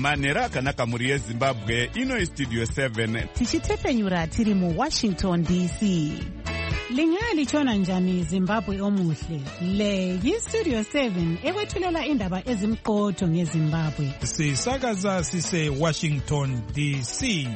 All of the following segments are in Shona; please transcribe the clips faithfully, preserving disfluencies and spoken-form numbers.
manhero akanaka mhuri yezimbabwe. Ino istudio seven tichitepfenyura tiri muwashington D C. Lingalitshona njani Zimbabwe omuhle? Le yistudio seven ekwethulela indaba ezimqotho ngeZimbabwe. Sisakaza sise Washington D C.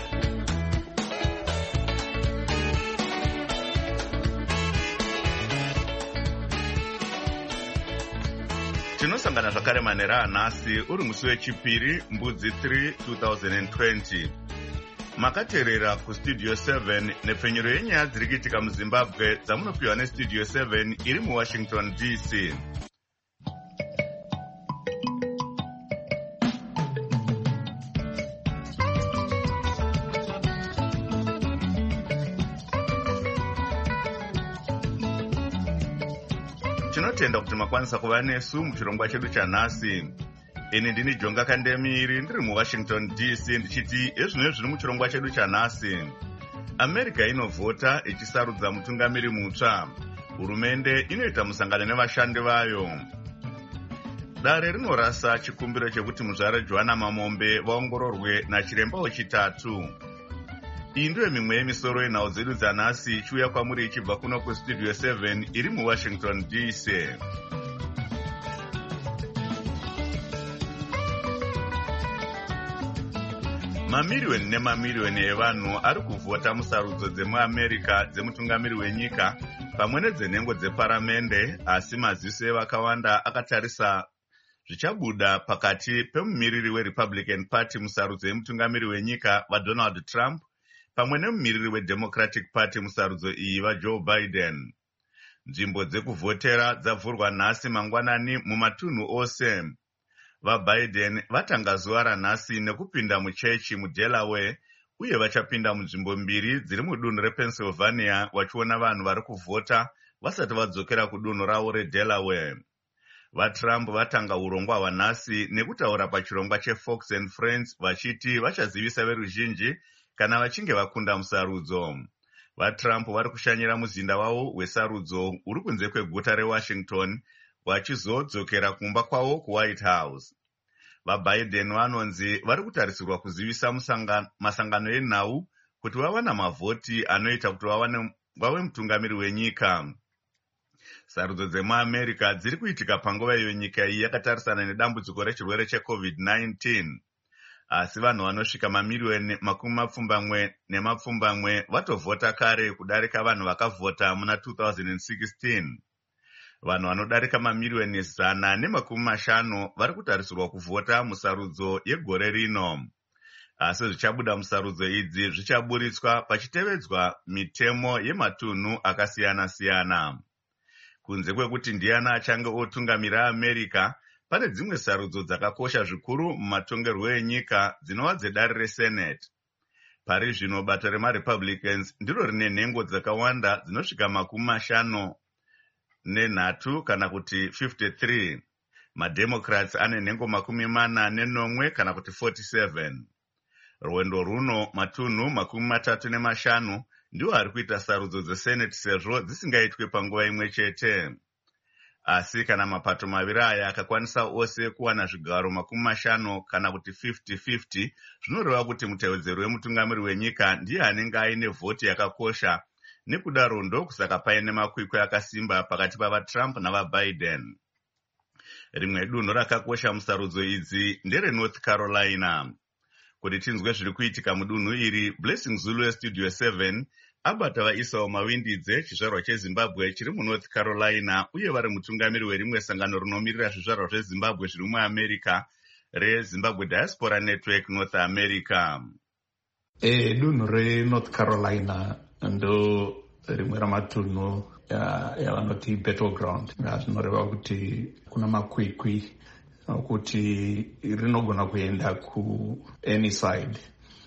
Tinosangana zvakare manhero anhasi uri musi wechipiri mbudzi three twenty twenty. Makateerera kustudio seven nepfenyuro yenyaya dziri kuitika muZimbabwe dzamunopiwa nestudio seven iri muWashington D C. Tinotenda kuti makwanisa kuva nesu muchirongwa chedu chanhasi. Ini ndini Jonga Kandemiri ndiri muWashington D C ndichiti ezvino zviri muchirongwa chedu chanhasi. America inovhota ichisarudza mutungamiri mutsva. Hurumende inoita musangano nevashandi vayo. Dare rinorasa chikumbiro chekuti muzvare Joana Mamombe vaongororwe nachiremba wechitatu. Iyi ndiyo mimwe yemisoro yenhau dzedu dzanhasi ichiuya kwamuri ichibva kuno kustudio seven iri muWashington D C. Mamiriyoni nemamiriyoni evanhu ari kuvhota musarudzo dzemuamerica dzemutungamiri wenyika pamwe nedzenhengo dzeparamende, asi maziso evakawanda akatarisa zvichabuda pakati pemumiriri weRepublican Party musarudzo yemutungamiri wenyika vaDonald Trump pamwe nemumiriri weDemocratic Party musarudzo iyi vaJoe Biden. Nzvimbo dzekuvhotera dzavhurwa nhasi mangwanani mumatunhu ose. VaBiden vatanga zuva ranhasi nekupinda muchechi muDelaware uye vachapinda munzvimbo mbiri dziri mudunhu rePennsylvania vachiona vanhu vari kuvhota vasati vadzokera kudunhu ravo reDelaware. VaTrump vatanga urongwa hwanhasi nekutaura pachirongwa cheFox and Friends vachiti vachazivisa veruzhinji kana vachinge vakunda musarudzo. VaTrump vari kushanyira muzinda wavo wesarudzo uri kunze kweguta reWashington vachizodzokera kumba kwavo kuWhite House. VaBiden vanonzi vari kutarisirwa kuzivisa masangano enhau kuti vawana mavhoti anoita kuti vave mutungamiri wenyika. Sarudzo dzemuamerica dziri kuitika panguva iyo nyika iyi yakatarisana nedambudziko rechirwere checovid nineteen. Asi vanhu vanosvika mamiriyoni makumi mapfumbamwe nemapfumbamwe vatovhota kare kudarika vanhu vakavhota muna two thousand sixteen. Vanhu vanodarika mamiriyoni zana nemakumi mashanu vari kutarisirwa kuvhota musarudzo yegore rino. Asi zvichabuda musarudzo idzi zvichaburitswa pachitevedzwa mitemo yematunhu akasiyana-siyana. Kunze kwekuti ndiani achange otungamira America, pane dzimwe sarudzo dzakakosha zvikuru mumatongerwo enyika dzinova dzedare reSenate. Pari zvino bato remaRepublicans ndiro rine nhengo dzakawanda dzinosvika makumi mashanu nenhatu kana kuti fifty-three. MaDemocrats ane nhengo makumi mana nenomwe kana kuti forty-seven. Rwendo runo matunhu makumi matatu nemashanu ndiwo ari kuita sarudzo dzeSenate sezvo dzisingaitwe panguva imwe chete. Asi kana mapato maviri aya akakwanisa ose kuwana zvigaro makumi mashanu kana kuti fifty fifty, zvinoreva kuti mutevedzeri wemutungamiri wenyika ndiye anenge aine vhoti yakakosha. Nekudaro ndokusaka paine makwikwi akasimba pakati pavaTrump navaBiden. Rimwe dunhu rakakosha musarudzo idzi ndereNorth Carolina. Kuti tinzwe zviri kuitika mudunhu iri, Blessing Zulu westudio seven abata vaIsao Mawindidze chizvarwa cheZimbabwe chiri muNorth Carolina uye vari mutungamiri werimwe sangano rinomirira zvizvarwa zveZimbabwe zviri muAmerica reZimbabwe Diaspora Network North America. E, dunhu reNorth Carolina ndo rimwe ramatunhu yavanoti battleground. Zvinoreva kuti kuna makwikwi kuti rinogona kuenda ku any side.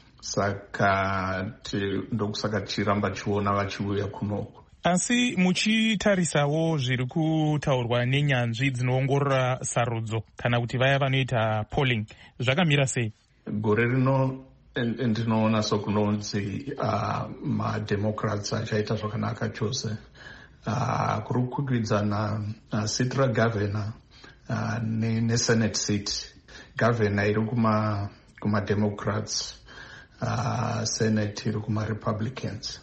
Saka ndokusaka tichiramba chiona vachiuya kunoko. Asi muchitarisawo zviri kutaurwa nenyanzvi dzinoongorora sarudzo kana kuti vaya vanoita polling, zvakamira sei? Gore rino ndinoona sokunonzi uh, maDemocrats achaita zvakanaka chose. Uh, kuri kukwikwidza na uh, seat ragovernor uh, nesenate seat governor iri kuma kuma Democrats, uh, Senate iri kuma Republicans.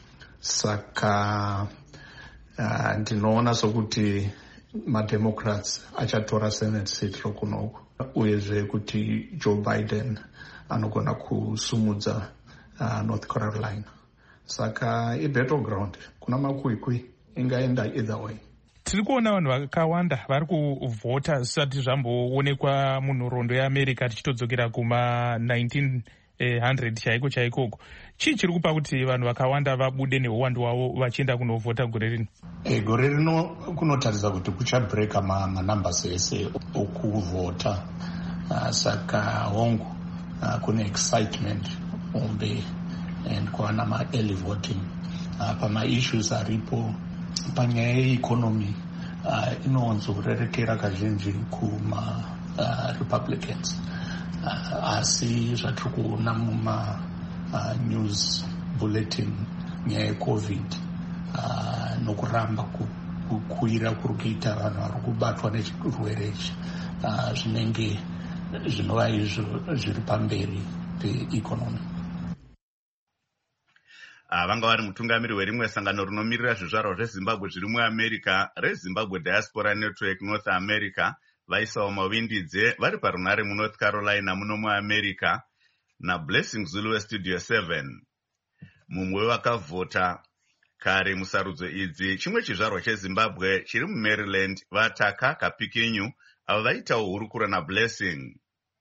Saka uh, ndinoona sokuti ma-Democrats achatora Senate seat rokunoko, uyezve kuti Joe Biden anogona kusumudza uh, North Carolina. Saka i-battleground kuna makwikwi, ingaenda either way. Tiri kuona vanhu vakawanda vari kuvhota zvisati zvamboonekwa munhoroondo yeAmerica tichitodzokera kuma nineteen hundred chaiko chaikoko. Chii chiri kupa kuti vanhu vakawanda vabude neuwandu hwavo vachienda kunovhota gore rino? E, gore rino kunotaridza kuti kuchabreka manumbers ese okuvhota. Uh, saka hongu uh, kune excitement ombe and kwana ma-early voting. Uh, pama-issues aripo panyaya yeeconomy uh, inowanzorerekera kazhinji kuma uh, Republicans. Uh, asi zvatiri kuona muma uh, news bulletin nyaya yecovid uh, nokuramba kukwira kuri kuita vanhu vari kubatwa nechirwere ichi uh, zvinenge zvinova izvo zviri pamberi peeconomy. vanga vari mutungamiri werimwe sangano rinomirira zvizvarwa zvezimbabwe zviri muamerica rezimbabwe diaspora network north america vaisawo mavindidze vari parunare munorth carolina muno muamerica nablessing zulu westudio seven. mumwe wevakavhota kare musarudzo idzi chimwe chizvarwa chezimbabwe chiri mumaryland vataka kapikinyu avo vaitawo hurukuro nablessing.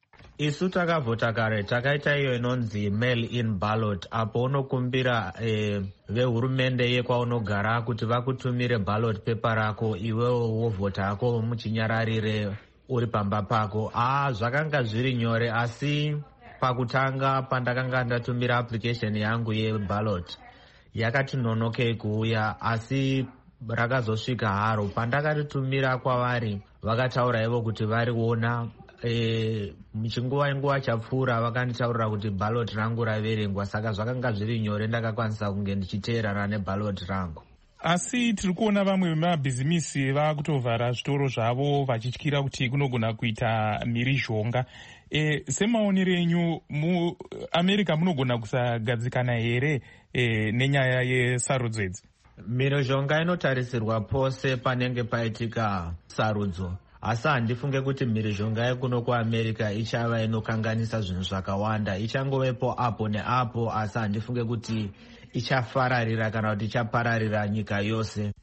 Isu takavhota kare takaita iyo inonzi mail in ballot, apo unokumbira eh, vehurumende yekwaunogara kuti vakutumire ballot paper rako iwewo wovhota ako muchinyararire uri pamba pako. Ah, zvakanga zviri nyore, asi pakutanga pandakanga ndatumira application yangu yeballot yakati nonokei kuuya, asi rakazosvika haro. Pandakaritumira kwavari vakataura ivo kuti vari kuona E, muchinguva nguva chapfuura vakanditaurira kuti ballot rangu raverengwa, saka zvakanga zviri nyore, ndakakwanisa kunge ndichiteerana neballot rangu. Asi tiri kuona vamwe vemabhizimisi vakutovhara zvitoro zvavo vachityira kuti kunogona kuita mhirizhonga. E, semaonero enyu muamerica munogona kusagadzikana here e, nenyaya yesarudzo idzi? Mhirizhonga inotarisirwa pose panenge paitika sarudzo, asi handifunge kuti mhirizhonga yekuno kuamerica ichava inokanganisa zvinhu zvakawanda. Ichangovepo apo neapo, asi handifunge kuti ichafararira kana kuti ichapararira nyika yose.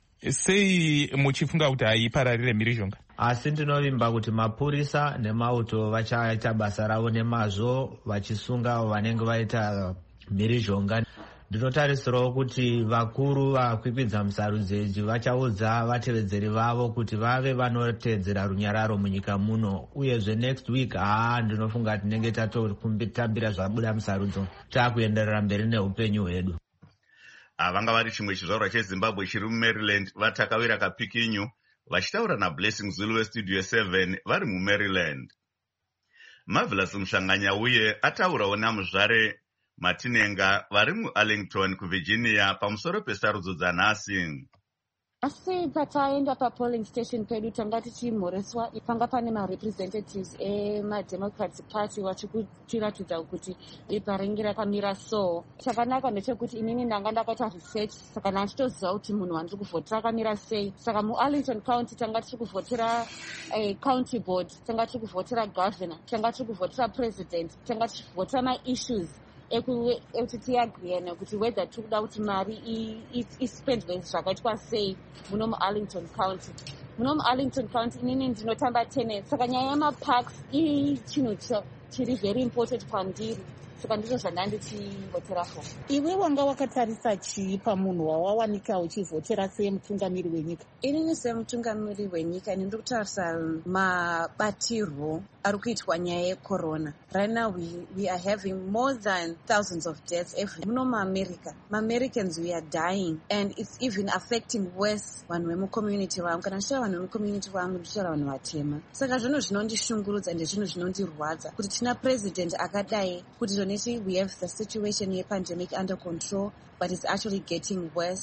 Sei muchifunga kuti haipararire mhirizhonga? Asi ndinovimba kuti mapurisa nemauto vachaita basa ravo nemazvo vachisunga vanenge vaita mhirizhonga. Ndinotarisirawo kuti vakuru vakwikwidza musarudzo idzi vachaudza vatevedzeri vavo kuti vave vanotedzera runyararo munyika muno. Uyezve next week haa ndinofunga kuti tinenge tatotambira zvabuda musarudzo taakuenderera mberi neupenyu hwedu. Vanga vari chimwe chizvarwa chezimbabwe chiri mumaryland vatakawira kapikinyu vachitaura nablessing zulu westudio seven vari mumaryland. Marvelous Mushanganya uye ataurawo namuzvare Matinenga vari muArlington kuVirginia pamusoro pesarudzo dzanhasi. Asi pataenda papolling station pedu tanga tichimhoreswa, panga pane ma-representatives ema-Democratic Party vachitiratidza kuti bepa ringi rakamira so. Chakanaka ndechekuti inini ndanga ndakaita research, saka ndachitoziva kuti munhu wandiri kuvhotera akamira sei. Saka muArlington County tanga tichiri kuvhotera eh, county board, tanga tichiri kuvhotera governor, tanga tichiri kuvhotera president, tanga tichiri kuvhotera ma-issues ekuti tiagreene kuti whether tiri kuda kuti mari ispendwe zvakaitwa sei muno muArlington County. Muno muArlington County inini ndinotamba tennis, saka nyaya yemaparks ichinhu chiri very important kwandiri, saka ndizvo zvandandichivhotera for. Iwe wanga wakatarisa chii pamunhu wawawanika uchivhotera semutungamiri wenyika? Inini semutungamiri wenyika ndiri kutarisa mabatirwo ari kuitwa nyaya yecorona. Right now we, we are having more than thousands of deaths every muno muAmerica. Ma-Americans we are dying and it's even affecting worse vanhu vemucommunity vangu. Kana ndichitaura vanhu vemucommunity vangu ndichitaura vanhu vatema. Saka zvinhu zvinondishungurudza ende zvinhu zvinondirwadza kuti tina president akadai kuti doneti we have the situation yepandemic under control but it's actually getting worse.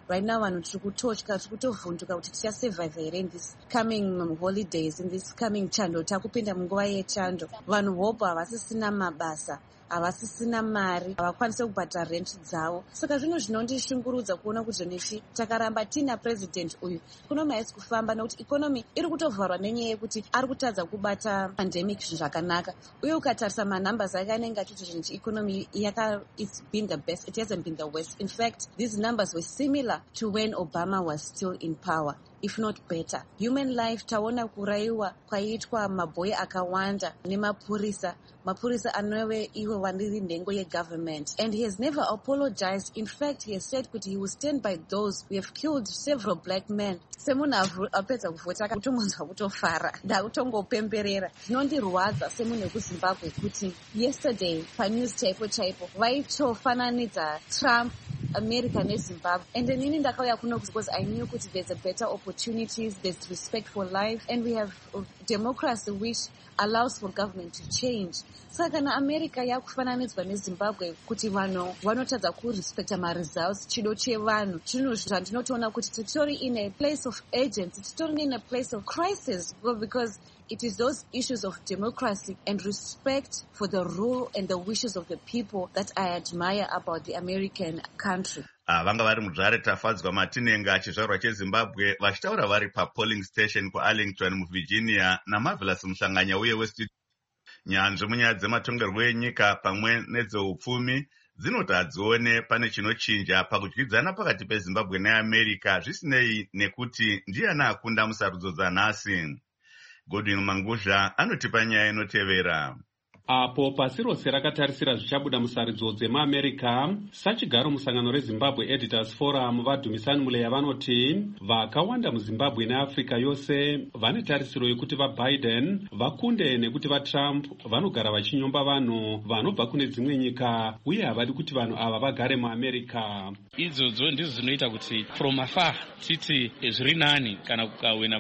right now vanhu tiri kutotya, tiri kutovhunduka kuti tichasurvive here in this coming holidays, in this coming chando. Takupinda munguva yechando, vanhu hope havasisina mabasa, havasisina mari, havakwanise kubhadhara rent dzavo. Saka zvinhu zvinondishungurudza kuona kuti zvenechi takaramba tina president uyu ikonomi haisi kufamba, nekuti ikonomi iri kutovharwa nenyaya yekuti ari kutadza kubata pandemic zvakanaka. Uye ukatarisa manumbers ake anenge achiti zvenechi ikonomi yaka it's been the best, it hasn't been the worst. In fact, these numbers were similar to when Obama was still in power, if not better. Human life, taona kuraiwa kwaitwa mabhoyi akawanda nemapurisa, mapurisa anove iwe vaniri nhengo yegovernment, and he has never apologized. In fact, he has said that he will stand by those who have killed several black men. Semunhu apedza kuvhota kutongonzwa kutofara, ndakutongopemberera. Zvinondirwadza semunhu wekuZimbabwe kuti yesterday panews chaipo chaipo vaitofananidza Trump, America neZimbabwe, and inini ndakauya kuno because I knew kuti there's a better opportunities, there's respect for life, and we have democracy which allows for government to change. Saka kana America yakufananidzwa neZimbabwe kuti vanhu vanotadza kurespecta maresults, chido chevanhu, chinhu zvandinotoona kuti titori in a place of urgency, titori in a place of crisis, because it is those issues of democracy and respect for the rule and the wishes of the people that I admire about the American country. Vanga vari mudzvare tafadzwa matinenga chizvarwa cheZimbabwe vachitaura vari papolling station kuArlington muVirginia naMarvelous Muhlanganya uye westudio. Nyanzvi munyaya dzematongerwo enyika pamwe nedzeupfumi dzinoti hadzione pane chinochinja pakudyidzana pakati peZimbabwe neAmerica, zvisinei nekuti ndiani akunda musarudzo dzanhasi. Godwin Manguzha anotipa nyaya inotevera. Apo pasi rose rakatarisira zvichabuda musarudzo dzemaAmerica, sachigaro musangano reZimbabwe Editors Forum vadhumisani muleya vanoti vakawanda muZimbabwe neAfrica yose vane tarisiro yekuti vaBiden vakunde nekuti vaTrump vanogara vachinyomba vanhu vanobva kune dzimwe nyika uye havadi kuti vanhu ava vagare muAmerica. Idzodzo ndizo zvinoita kuti from afar titi zviri nani kana kukawina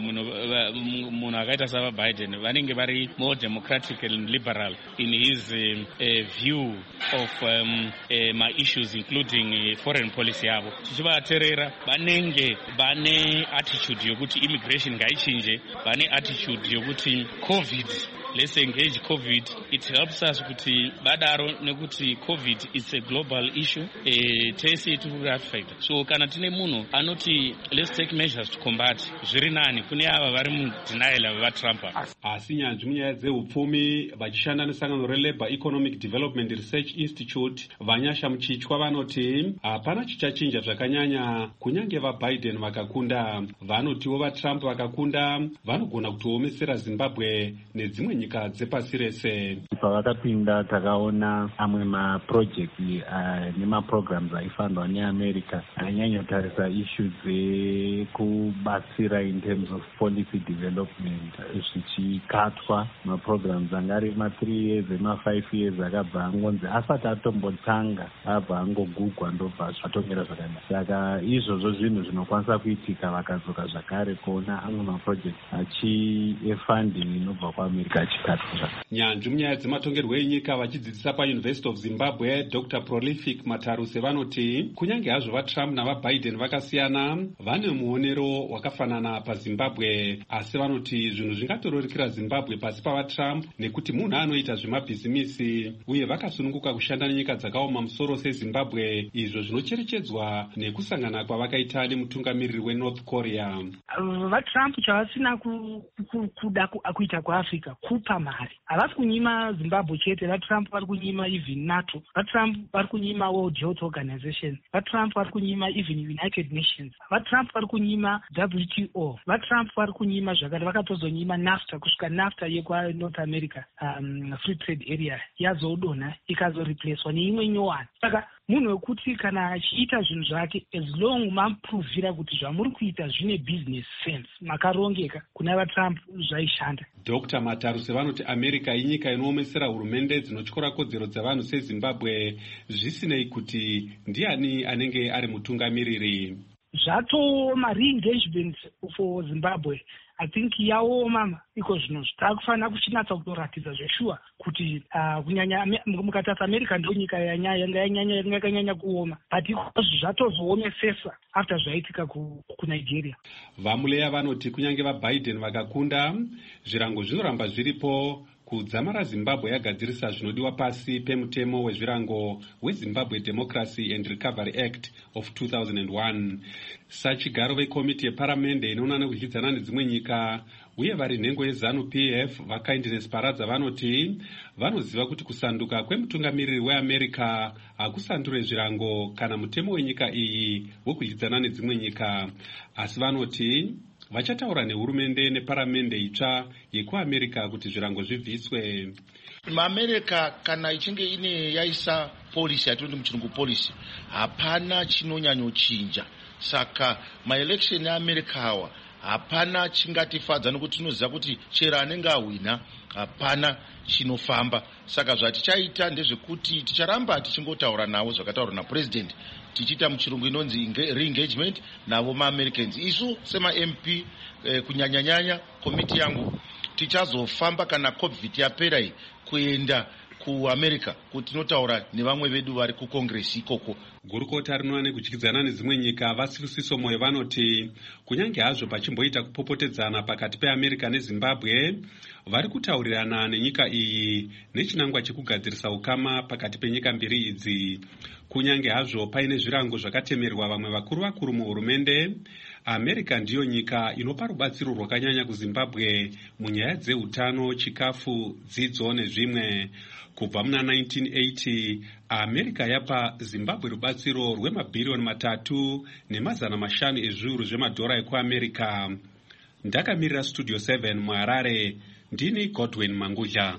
munhu akaita savaBiden vanenge vari more democratic and liberal in his uh, uh, view of um, uh, my issues including uh, foreign policy yavo. Tichivateerera vanenge vane attitude yokuti immigration ngaichinje, vane attitude yokuti COVID, let's engage COVID. It helps us kuti badaro nekuti COVID it's a global issue. Uh, tese iturafied. So kana tine munhu anoti let's take measures to combat zviri nani kune ava vari mudenial vaTrump. Asi nyanzvi munyaya dzeupfumi vachishanda nesangano reLabour Economic Development Research Institute vanyasha muchichwa vanoti hapana chichachinja zvakanyanya kunyange vaBiden vakakunda. Vanotiwo vaTrump vakakunda vanogona kutoomesera Zimbabwe nedzimwe nyika dzepasi rese. Pavakapinda takaona amwe maprojekti uh, nemaprograms aifandwa neAmerica anyanyotarisa issues dzekubatsira in terms of policy development zvichikatwa maprograms angari ma-three years ema-five years akabva angonzi asati atombotanga abva angogugwa ndobva zvatongera zvakanaka. Saka izvozvo zvinhu zvinokwanisa kuitika vakadzoka zvakare kuona amwe maproject achifunding inobva kuAmerica. Nyanzvi munyaya dzematongerwo enyika vachidzidzisa paUniversity of Zimbabwe Doctor Prolific Mataruse vanoti kunyange hazvo vaTrump navaBiden vakasiyana vane muonero wakafanana paZimbabwe, asi vanoti zvinhu zvingatororikira Zimbabwe pasi pavaTrump nekuti munhu anoita zvemabhizimisi uye vakasununguka kushanda nenyika dzakaoma musoro seZimbabwe, izvo zvinocherechedzwa nekusangana kwavakaita nemutungamiriri weNorth Korea. VaTrump chavasina kuda kuita kuAfrica kupa mari. Havasi kunyima Zimbabwe chete, vaTrump vari kunyima even NATO, vaTrump vari kunyima World Health Organization, vaTrump vari kunyima even United Nations, vaTrump vari kunyima W T O, vaTrump vari kunyima zvakare vakatozonyima NAFTA kusvika NAFTA yekwaNorth America um, Free Trade Area yazodonha ikazoreplacewa neimwe nyowani. Saka munhu wekuti kana achiita zvinhu zvake as long mamuprovira kuti zvamuri kuita zvine business sense makarongeka, kuna vaTrump zvaishanda. Doctor Mataruse vanoti America inyika inoomesera hurumende dzinotyora kodzero dzavanhu seZimbabwe zvisinei kuti ndiani anenge ari mutungamiriri. zvatooma re-engagement for Zimbabwe. I think yaoma iko zvino takufanira kuchinatsa kutoratidza zveshuwa kuti uh, kunyanya mukatarisa America ndo nyika yanga yanyanya yakanyanya kuoma, but zvatozoomesesa after zvaitika ku, ku Nigeria. Vamuleya vanoti kunyange vaBiden vakakunda, zvirango zvinoramba zviripo kudzamara Zimbabwe yagadzirisa zvinodiwa pasi pemutemo wezvirango weZimbabwe Democracy and Recovery Act of two thousand one. Sachigaro vekomiti yeparamende inoona nekudyidzana nedzimwe nyika uye vari nhengo yeZANU-P F vaKindness Paradza vanoti vanoziva kuti kusanduka kwemutungamiriri weAmerica hakusandure zvirango kana mutemo wenyika iyi wekudyidzana nedzimwe nyika, asi vanoti vachataura nehurumende neparamende itsva yekuAmerica kuti zvirango zvibviswe. MaAmerica kana ichinge ine yaisa policy yatoti muchirungu policy, hapana chinonyanyochinja. Saka maelection eAmerica awa hapana chingatifadza nokuti tinoziva kuti chero anenge awina hapana chinofamba. Saka zvatichaita ndezvekuti ticharamba tichingotaura navo zvakataurwa napresident, tichiita muchirungu inonzi re-engagement navo maAmericans. Isu sema-M P eh, kunyanyanyanya komiti yangu tichazofamba kana COVID yapera iyi kuenda kuAmerica kuti tinotaura nevamwe vedu vari kuCongress ikoko. Gurukota rinoona nekudyidzana nedzimwe nyika vaSibusiso Moyo vanoti kunyange hazvo pachimboita kupopotedzana pakati peAmerica neZimbabwe, vari kutaurirana nenyika iyi nechinangwa chekugadzirisa ukama pakati penyika mbiri idzi. Kunyange hazvo paine zvirango zvakatemerwa vamwe vakuru vakuru muhurumende, America ndiyo nyika inopa rubatsiro rwakanyanya kuZimbabwe munyaya dzeutano, chikafu, dzidzo nezvimwe. Kubva muna nineteen eighty, America yapa Zimbabwe rubatsiro rwemabhiriyoni matatu nemazana mashanu ezviuru zvemadhora ekuAmerica. Ndakamirira Studio seven muHarare, ndini Godwin Mangudya.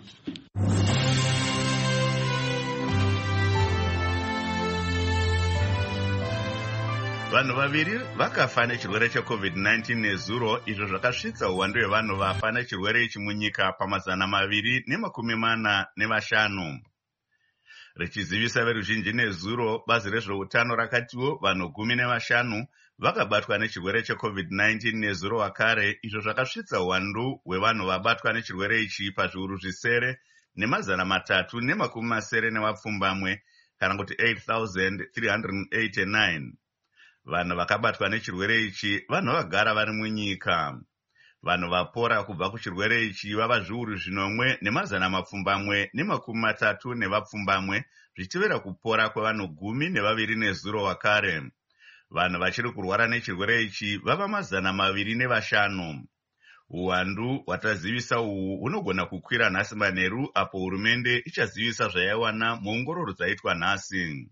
Vanhu vaviri vakafa nechirwere cheCovid nineteen nezuro, izvo zvakasvitsa uwandu hwevanhu vafa nechirwere ichi munyika pamazana maviri nemakumi mana nevashanu. Richizivisa veruzhinji nezuro, bazi rezveutano rakatiwo vanhu gumi nevashanu vakabatwa nechirwere cheCovid nineteen nezuro wakare, izvo zvakasvitsa uwandu hwevanhu vabatwa nechirwere ichi pazviuru zvisere nemazana matatu nemakumi masere nevapfumbamwe, kana kuti eight thousand three hundred eighty-nine. Vanhu vakabatwa nechirwere ichi vanhu vagara vari munyika. Vanhu vapora kubva kuchirwere ichi vava zviuru zvinomwe nemazana mapfumbamwe nemakumi matatu nevapfumbamwe, zvichivera kupora kwevanhu gumi nevaviri nezuro wakare. Vanhu vachiri kurwara nechirwere ichi vava mazana maviri nevashanu. Uwandu hwatazivisa uhu hunogona kukwira nhasi manheru apo hurumende ichazivisa zvayaiwana muongororo dzaitwa nhasi.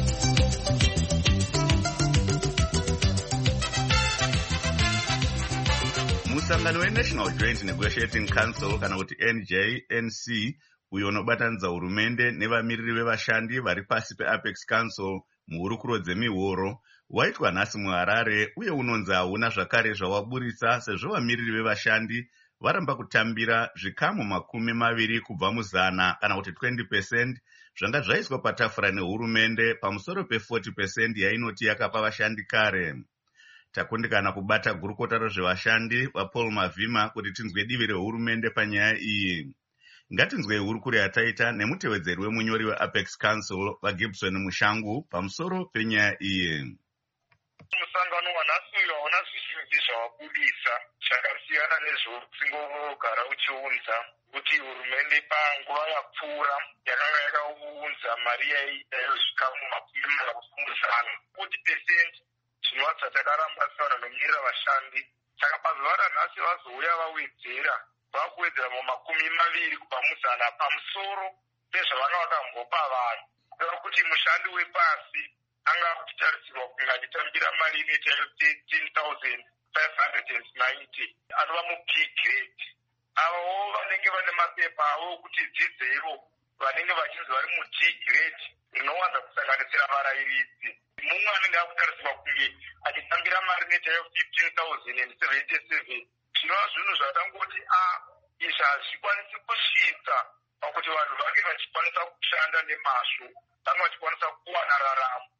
Musangano weNational Joint Negotiating Council kana kuti N J N C uyo unobatanidza hurumende nevamiriri vevashandi vari pasi peApex Council muhurukuro dzemihoro waitwa nhasi muHarare, uye unonzi hauna zvakare zvawaburitsa sezvo vamiriri vevashandi varamba kutambira zvikamu makumi maviri kubva muzana kana kuti twenty percent zvanga zvaiswa patafura nehurumende pamusoro pe-forty percent yainoti yakapa vashandi kare. Takundikana kubata gurukota rezvevashandi vaPaul Mavhima kuti tinzwe divi rehurumende panyaya iyi. Ngatinzwe hurukuro yataita nemutevedzeri wemunyori weApex Council vaGibson Mushangu pamusoro penyaya iyi. Musangano wanhasi uyo hauna zvizhinji zvawabudisa, zvakasiyana nezvousingogara uchiunza kuti hurumende panguva yapfuura yakanga yakaunza mari yaizvikamu makumi maviri forty percent zvinova takaramba taura nomumirira vashandi. Saka pazuva ranhasi vazouya vawedzera vakuwedzera mumakumi maviri kubva muzana pamusoro pezvavanga vakambopa vanhu, kureva kuti mushandi wepasi anga achitarisirwa kunge achitambira mari inoita thirteen thousand five hundred ninety anova mub grade. Avowo vanenge vane mapepa avo okuti dzidzero vanenge vachinzi vari mud grade rinowanza kusanganisira varayiridzi. Mumwe anenge akutarisirwa kunge achitambira mari inoita fifteen thousand seventy-seven. Zvinova zvinhu zvatangoti a izvi hazvikwanisi kusvitsa pakuti vanhu vange vachikwanisa kushanda nemazvo, vange vachikwanisa kuwana raramo.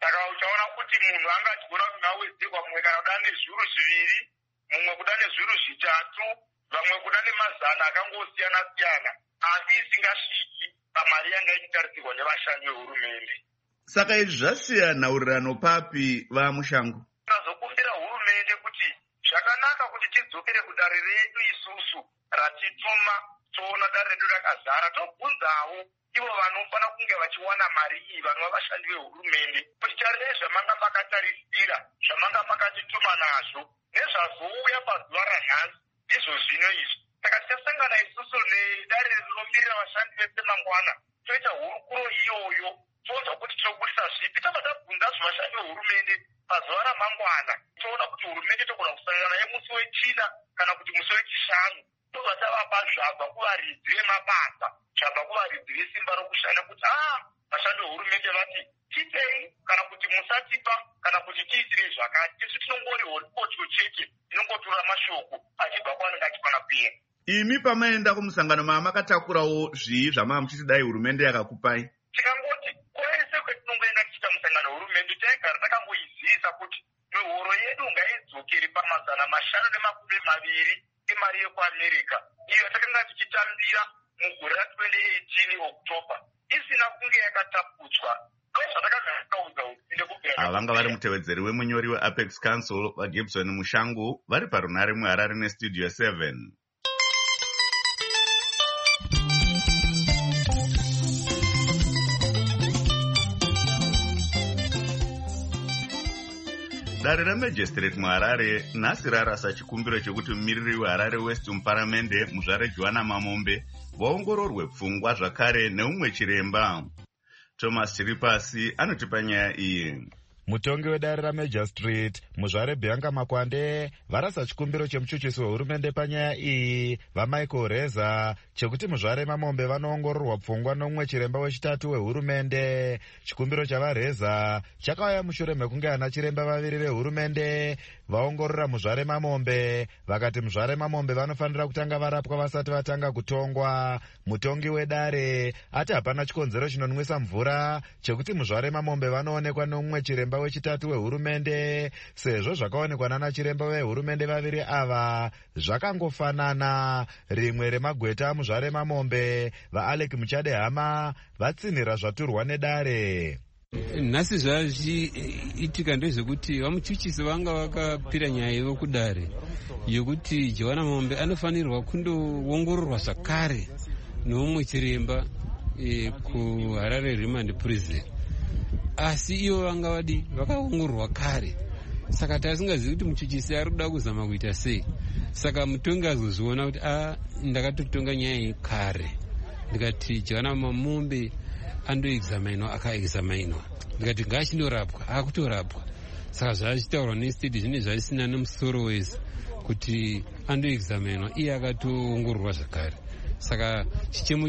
saka uchaona kuti munhu angatyora kuti ngawedzerwa mumwe kana kuda nezviuru zviviri, mumwe kuda nezviuru zvitatu, vamwe kuda nemazana akangosiyana siyana, asi isingasviki pamari yanga ichitarisirwa nevashandi vehurumende. Saka izvi zvasiya nhaurirano papi vamushango? Tinozokumbira hurumende kuti zvakanaka kuti tidzokere kudare redu isusu ratituma toona dare redu rakazara, tobvunzawo ivo vanofana kunge vachiwana mari iyi vanova vashandi vehurumende kuti tarire zvamanga makatarisira, zvamanga makatituma nazvo nezvazouya pazuva ranhasi ndizvo zvino izvi. Saka tichasangana isusu nedare rinomirira vashandi vese mangwana, toita hurukuro iyoyo toonzwa kuti tinobudisa zvipi. Taba tabvunza zvevashandi vehurumende pazuva ramangwana, toona kuti hurumende togona kusangana naye musi wechina kana kuti musi wechishanu, tobva tavapa zvabva kuvaridzi vemabasa, zvabva kuvaridzi vesimba rokushanda kuti aa vashandi vehurumende vati tipei kana kuti musatipa kana kuti tiitire zvakati. Isu tinongori horikotyo chete, tinongotora mashoko achibva kwaanenge achifana kuenda. Imi pamaenda kumusangano mamakatakurawo zvii zvamava muchiti hurumende yakakupai? Tikangoti kwese kwetinongoenda tichita musangano hurumende taigara takangoizivisa kuti mihoro yedu ngaidzokere pamazana mashanu nemakumi maviri emari yekuamerica iyo takanga tichitambira mugore ra-twenty eighteen October isina kunge yakataputswa. Ava vanga vari mutevedzeri wemunyori weApex Council vaGibson Mushangu vari parunare muHarare neStudio seven. Dare raMagistrate muHarare nhasi rarasa chikumbiro chekuti mumiriri weHarare West muparamende muzvare Joanna Mamombe vaongororwe pfungwa zvakare neumwe chiremba. Thomas Chiripasi anotipa nyaya iyi. Mutongi wedare raMagistrate muzvare Bianca Makwande varasa chikumbiro chemuchuchisi wehurumende panyaya iyi vaMichael Reza chekuti muzvare Mamombe vanoongororwa pfungwa nomwe chiremba wechitatu wehurumende. Chikumbiro chavaReza chakauya mushure mekunge ana chiremba vaviri vehurumende vaongorora muzvare Mamombe vakati muzvare Mamombe vanofanira kutanga varapwa vasati vatanga kutongwa. Mutongi wedare ati hapana chikonzero chinonwisa mvura chekuti muzvare Mamombe vanoonekwa nomwe chiremba wechitatu wehurumende sezvo zvakaonekwa nana chiremba vehurumende vaviri ava zvakangofanana. Rimwe remagweta muzvare Mamombe vaAlec Muchadehama vatsinhira zvaturwa nedare. Nhasi zvazviitika ndezvekuti vamuchuchisi vanga vakapira nyaya ivo kudare yokuti Joanna Mamombe anofanirwa kundoongororwa zvakare neumwe chiremba e, kuHarare Remand Prison, asi ivo vanga vadi vakaongororwa kare. Saka tasingazivi kuti muchuchisi ari kuda kuzama kuita sei. Saka mutongi azozviona kuti a ndakatotonga nyaya iyi kare, ndikati Joanna Mamombe andoexaminwa akaexaminwa, ndikati ngaachindorapwa akutorapwa. Saka zvachitaurwa nestedi zvine zvaisina nemusoro wese kuti andoexaminwa iye akatoongororwa zvakare. Saka chichemo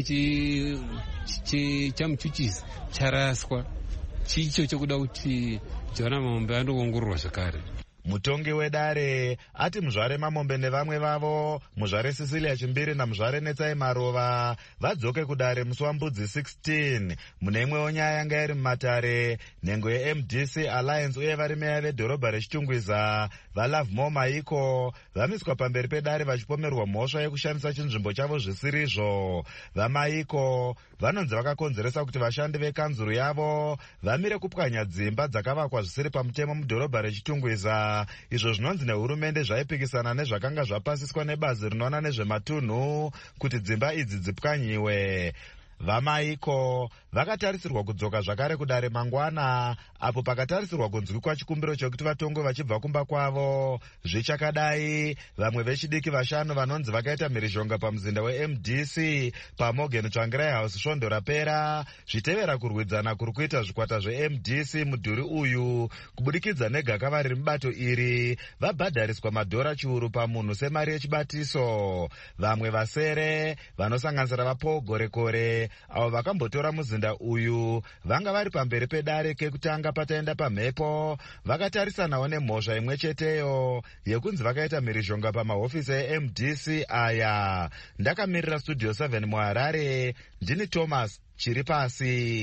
chamuchuchisi charaswa chicho chokuda kuti Joanna Mamombe andoongororwa zvakare. Mutongi wedare ati muzvare Mamombe nevamwe vavo muzvare Cecilia Chimbiri namuzvare Netsai Marova vadzoke kudare musi waMbudzi sixteen. Mune imwewo nyaya yanga iri mumatare, nhengo yeM D C Alliance uye vari meya vedhorobha rechitungwiza vaLovemore Maiko vamiswa pamberi pedare vachipomerwa mhosva yekushandisa chinzvimbo chavo zvisirizvo. VaMaiko vanonzi vakakonzeresa kuti vashandi vekanzuru yavo vamire kupwanya dzimba dzakavakwa zvisiri pamutemo mudhorobha rechitungwiza, izvo zvinonzi nehurumende zvaipikisana nezvakanga zvapasiswa nebazi rinoona nezvematunhu kuti dzimba idzi dzipwanyiwe. VaMaiko vakatarisirwa kudzoka zvakare kudare mangwana apo pakatarisirwa kunzwikwa chikumbiro chekuti vatongwe vachibva kumba kwavo. Zvichakadai vamwe vechidiki vashanu vanonzi vakaita mhirizhonga pamuzinda weM D C paMorgan Tsvangirai House svondo rapera zvitevera kurwidzana kuri kuita zvikwata zveM D C mudhuri uyu kubudikidza negakava riri mubato iri vabhadhariswa madhora chiuru pamunhu semari yechibatiso. Vamwe vasere vanosanganisira vaPaul Gorekore avo vakambotora muzinda uyu vanga vari pamberi pedare kekutanga pataenda pamhepo vakatarisanawo nemhosva imwe cheteyo yekunzi vakaita mhirizhonga pamahofisi eM D C aya. Ndakamirira Studio seven muHarare, ndini Thomas Chiripasi.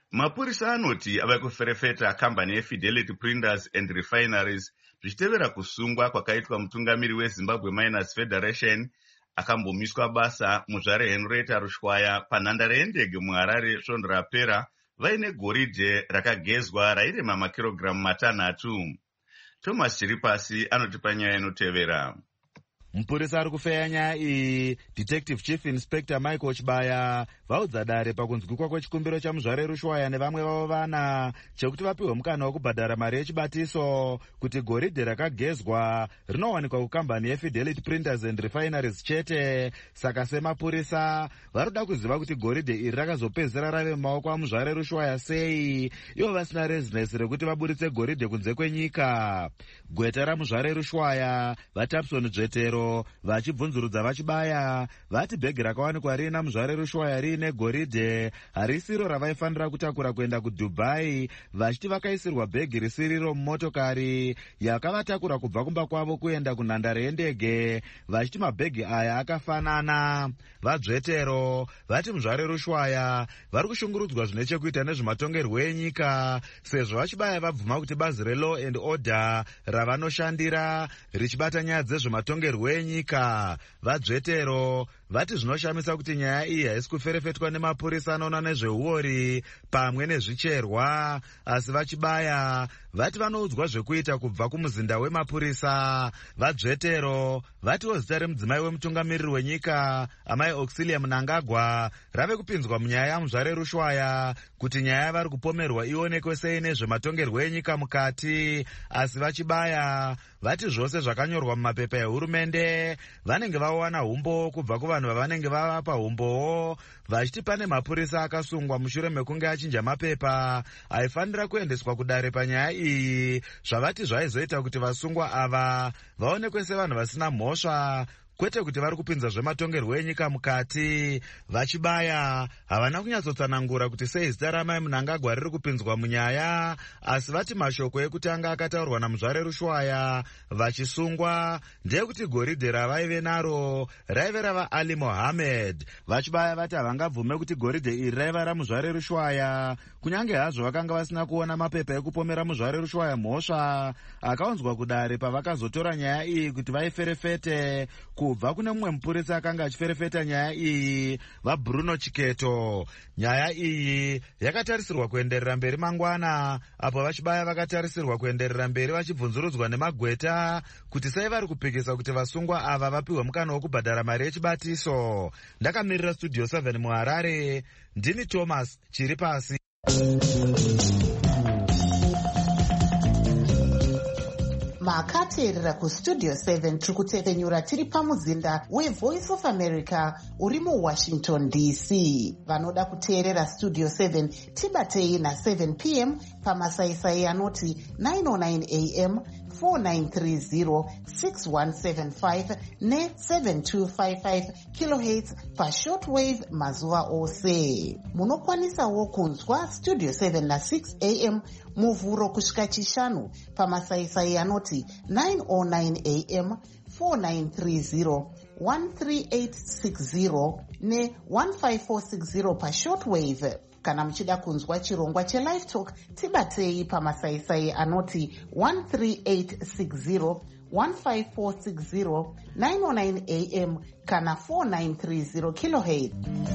Mapurisa anoti ava kuferefeta kambani yeFidelity Printers and Refineries zvichitevera kusungwa kwakaitwa mutungamiri weZimbabwe Miners Federation akambomiswa basa muzvare Henrietta Rushwaya panhandare yendege muHarare svondo rapera vaine goridhe rakagezwa rairema makirogiramu matanhatu. Thomas Chiripasi anotipa nyaya inotevera. Mupurisa ari kufeya nyaya iyi Detective Chief Inspector Michael Chibaya vaudza dare pakunzwikwa kwechikumbiro chamuzvare Rushwaya nevamwe vavo vana chekuti vapiwe mukana wekubhadhara mari yechibatiso kuti goridhe rakagezwa rinowanikwa kukambani yeFidelity Printers and Refineries chete. Saka semapurisa varuda kuziva kuti goridhe iri rakazopedzera rave mumaoko amuzvare Rushwaya sei, ivo vasina rezinesi rekuti vaburitse goridhe kunze kwenyika. Gweta ramuzvare Rushwaya vaTapson Dzvetero vachibvunzurudza vachibaya vati bhegi rakawanikwa rina muzvare Rushwaya riine goridhe harisiro ravaifanira kutakura kuenda kuDubai, vachiti vakaisirwa bhegi risiriro mumotokari yakavatakura kubva kumba kwavo kuenda kunhandare yendege, vachiti mabhegi aya akafanana. VaDzvetero vati muzvare Rushwaya vari kushungurudzwa zvine chekuita nezvematongerwo enyika sezvo vachibaya vabvuma kuti bazi reLaw and Order ravanoshandira richibata nyaya dzezvematongerwo enyika. VaDzvetero vati zvinoshamisa kuti nyaya iyi haisi kuferefetwa nemapurisa anoona nezveuori pamwe nezvicherwa, asi vachibaya vati vanoudzwa zvekuita kubva kumuzinda wemapurisa. VaDzvetero vatiwo zita remudzimai wemutungamiriri wenyika amai Auxilia Mnangagwa rave kupinzwa munyaya yamuzvare Rushwaya kuti nyaya yavari kupomerwa ionekwe sei nezvematongerwo enyika mukati, asi vachibaya vati zvose zvakanyorwa mumapepa ehurumende vanenge vawana umbo kubva kuvanhu vavanenge vavapa umbowo, vachiti pane mapurisa akasungwa mushure mekunge achinja mapepa aifanira kuendeswa kudare panyaya iyi, zvavati zvaizoita kuti vasungwa ava vaonekwe sevanhu vasina mhosva kwete kuti vari kupinza zvematongerwo enyika mukati. Vachibaya havana kunyatsotsanangura kuti sei zita ramai Mnangagwa riri kupinzwa munyaya, asi vati mashoko ekutanga akataurwa namuzvare Rushwaya vachisungwa ndeyekuti goridhe ravaive naro raive rava Ali Mohammed. Vachibaya vati havangabvume kuti goridhe iri raiva ramuzvare Rushwaya kunyange hazvo vakanga vasina kuona mapepa ekupomera muzvare Rushwaya mhosva akaunzwa kudare pavakazotora nyaya iyi kuti vaiferefete kubva kune mumwe mupurisa akanga achiferefeta nyaya iyi, vaBruno Chiketo. Nyaya iyi yakatarisirwa kuenderera mberi mangwana, apo vachibaya vakatarisirwa kuenderera mberi vachibvunzurudzwa nemagweta kuti sei vari kupikisa kuti vasungwa ava vapiwe mukana wokubhadhara mari yechibatiso. Ndakamirira Studio seven muHarare, ndini Thomas Chiripasi. makateerera kustudio seven tiri kutevenyura tiri pamuzinda weVoice of America uri muWashington D C. Vanoda kuteerera studio seven tibatei na7 p m pamasaisai anoti nine oh nine a m four nine three zero six one seven five ne seven two five five kilohertz pashortwave mazuva ose. Munokwanisawo kunzwa studio seven na six a m muvhuro kusvika chishanu pamasaisai anoti nine oh nine a m four nine three zero one three eight six zero ne one five four six zero pashortwave. Kana muchida kunzwa chirongwa chelive talk tibatei pamasaisai anoti one three eight six zero one five four six zero nine oh nine a m kana four nine three zero kilohertz.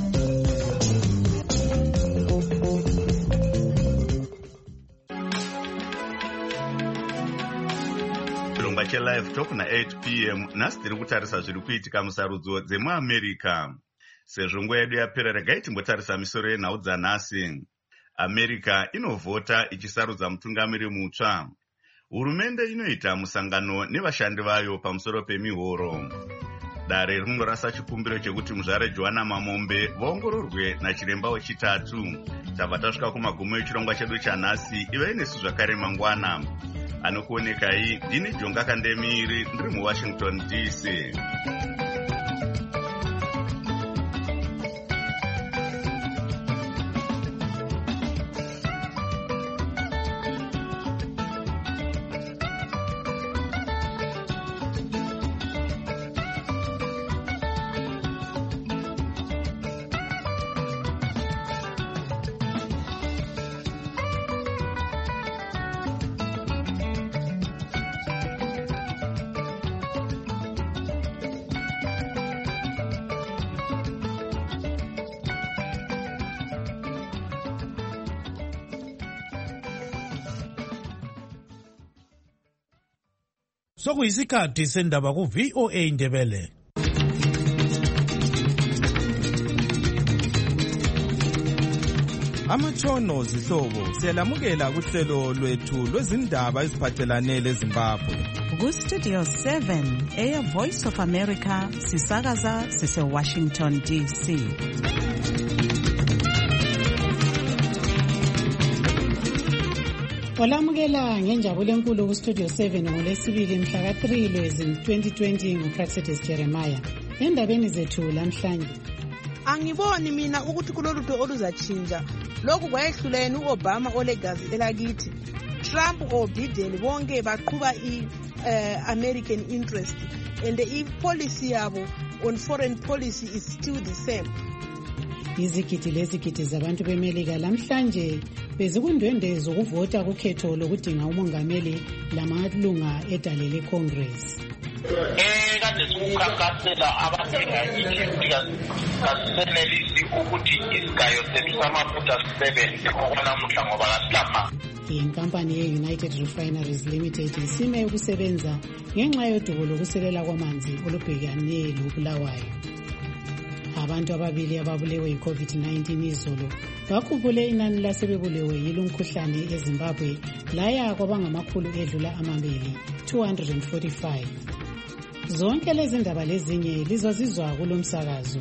chirongwa chelive talk na eight p m nhasi tiri kutarisa zviri kuitika musarudzo dzemuamerica. Sezvo nguva yedu yapera, regai timbotarisa misoro yenhau dzanhasi. America inovhota ichisarudza mutungamiri mutsva. Hurumende inoita musangano nevashandi vayo pamusoro pemihoro. Dare rinorasa chikumbiro chekuti muzvare Joanna Mamombe vaongororwe nachiremba wechitatu. Tabva tasvika kumagumo echirongwa chedu chanhasi. Ivai nesu zvakare mangwana. Anokuonekai ndini Jonga Kandemiri, ndiri muWashington D C. Sokuyisikhathi sendaba ku V O A Ndebele. Amatshono zihlobo siyalamukela kuhlelo lwethu lwezindaba eziphathelane leZimbabwe. Ku Studio seven Air Voice of America sisakaza sise Washington D C. Olamukela ngenjabulo enkulu ku Studio seven ngolesibili mhla ka three Lwezi twenty twenty nguPraxedes Jeremiah. Endabeni zethu lamhlanje. Angiboni mina ukuthi kulolutho oluzachinja. Lokhu kwayehlulene uObama olegazi elakithi. Trump or Biden bonke baqhuba i uh, American interest and the policy yabo on foreign policy is still the same. Izigidi lezigidi zabantu bemelika lamhlanje bezikundwende zokuvota kukhetho lokudinga umongameli lamalunga edale leCongress. Eh kade sikukhankasela abathenga ikhemika kasenelisi ukuthi isigayo sethu samafutha sisebenze okwanamuhla ngoba kasilapha. Inkampani ye-United Refineries Limited isime ukusebenza ngenxa yodubo lokuselela kwamanzi olubhekane lobulawayo. Abantu ababili ababulewe yi-COVID nineteen izolo bakhuphule inani lasebebulewe yilo mkhuhlane eZimbabwe laya kwabangamakhulu edlula amabili two hundred forty-five. Zonke lezi ndaba lezinye lizozizwa kulomsakazo.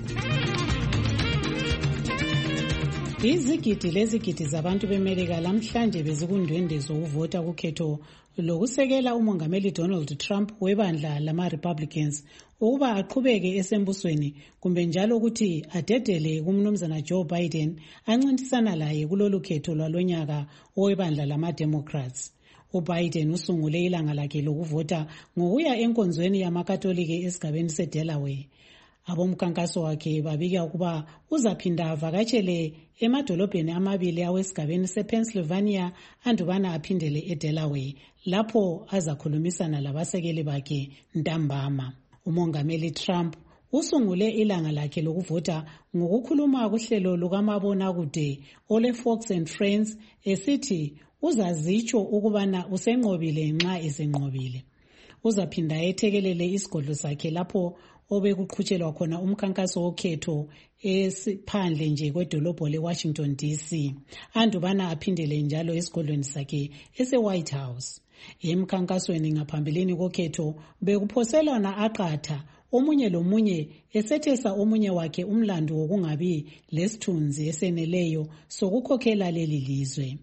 Izigidi lezigidi zabantu bemelika lamhlanje bezikundwende zokuvota kukhetho lokusekela umongameli Donald Trump webandla lama Republicans ukuba aqhubeke esembusweni kumbe njalo ukuthi adedele kumnumzana Joe Biden ancintisana laye kulolu khetho lwalonyaka owebandla lama Democrats. uBiden usungule ilanga lakhe lokuvota ngokuya enkonzweni yamakatolike esigabeni seDelaware. Abomkhankaso wakhe babika ukuba uzaphinda avakatshele emadolobheni amabili awesigabeni sePennsylvania andubana aphindele eDelaware lapho azakhulumisana labasekeli bakhe ntambama. Umongameli Trump usungule ilanga lakhe lokuvota ngokukhuluma kuhlelo lukamabona kude ole Fox and Friends esithi uzazitsho ukubana usenqobile nxa esenqobile. Uzaphinda ethekelele isigodlo sakhe lapho obekuqhutshelwa khona umkhankaso wokhetho esiphandle nje kwedolobho leWashington D C andubana aphindele njalo esigodlweni sakhe ese-White House. Emkhankasweni ngaphambilini kokhetho bekuphoselwana aqatha omunye lomunye esethesa omunye wakhe umlando wokungabi lesithunzi eseneleyo sokukhokhela leli lizwe.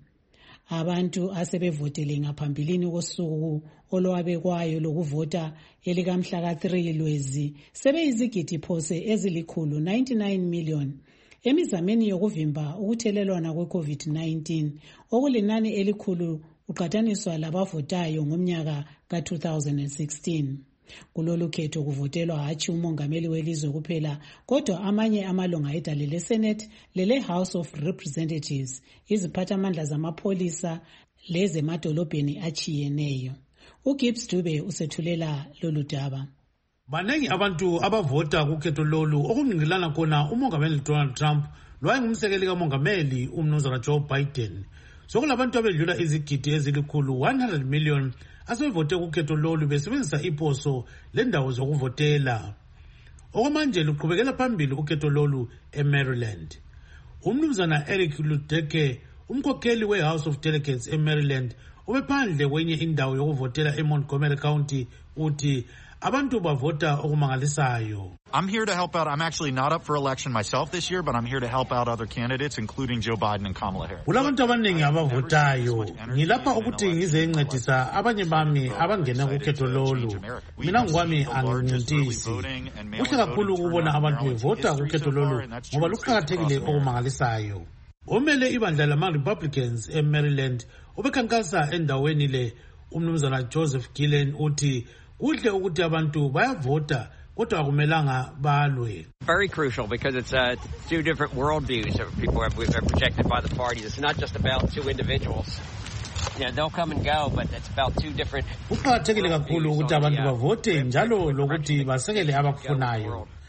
Abantu asebevotele ngaphambilini kosuku olwabekwayo lokuvota elikamhla ka three Lwezi sebeyizigidi phose ezilikhulu ninety-nine million emizameni yokuvimba ukuthelelwana kwe-COVID nineteen okulinani elikhulu uqhathaniswa labavotayo ngomnyaka ka two thousand sixteen. Kulolu khetho kuvotelwa hatshi umongameli welizwe kuphela kodwa amanye amalunga edale leSenate lele House of Representatives, iziphathamandla zamapholisa lezemadolobheni achiyeneyo. uGibbs Dube usethulela lolu daba. Banengi abantu abavota kukhetho lolu okungqilana khona umongameli Donald Trump lwayengumsekeli kamongameli umnumzana Joe Biden. Sokulabantu abedlula izigidi ezilikhulu one hundred million asebevote kukhetho lolu besebenzisa iposo lendawo zokuvotela. Okwamanje luqhubekela phambili ukhetho lolu eMaryland. Umnumzana Eric Ludeke, umkhokheli weHouse of Delegates eMaryland, ubephandle kwenye indawo yokuvotela eMontgomery County uthi abantu bavota okumangalisayo. I'm here to help out. I'm actually not up for election myself this year, but I'm here to help out other candidates, including Joe Biden and Kamala Harris. Kulabantu abaningi abavotayo. Ngilapha ukuthi ngize ngincedisa abanye bami abangena kukhetho lolu. Mina ngwami angincintisi. Kuhle kakhulu ukubona abantu bevota kukhetho lolu ngoba luqhakathekile okumangalisayo. Omele ibandla lama Republicans eMaryland ubekhankasa endaweni le umnumzana Joseph Gillen uthi kuhle ukuthi abantu bayavota kodwa akumelanga balwe. Very crucial because it's uh, two different worldviews that people are projected by the parties. It's not just about two individuals. Yeah, they'll come and go, but it's about two different. Kuqakathekile kakhulu ukuthi abantu bavote njalo lokuthi basekele abakufunayo.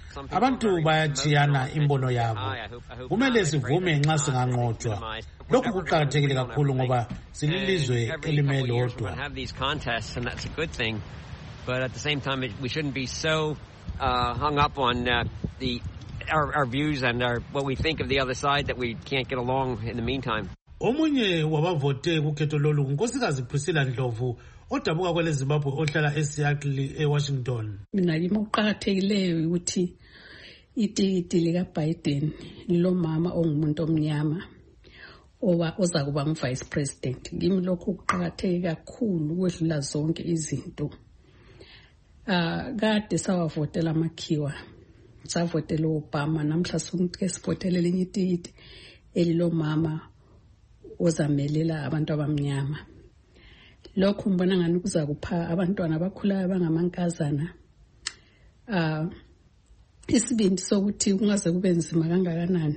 abantu bayachiyana imbono yabo. Kumele sivume nxa singanqotshwa. Lokhu kuqakathekile kakhulu ngoba sililizwe elimelodwa. But at the same time, it, we shouldn't be so uh, hung up on uh, the our, our views and our what we think of the other side that we can't get along in the meantime. Omunye wabavote kukhetho lolu unkosikazi Priscilla Ndlovu odabuka kwele Zimbabwe ohlala eSeattle eWashington. Mina yimo uqhakathekileyo ukuthi itikiti lika Biden lo mama ongumuntu omnyama owa oza kuba ngu-vice president. Kimi lokhu kuqhakatheke kakhulu kwedlula zonke izinto. Ah kade sawavotela Makhiwa, savotela Obama, namhla sonke sivotela elinye itikiti elilo mama ozamelela abantu abamnyama. Lokhu mbona ngani kuza kupha abantwana abakhulayo abangamankazana ah isibindi sokuthi kungaze kube nzima kangakanani.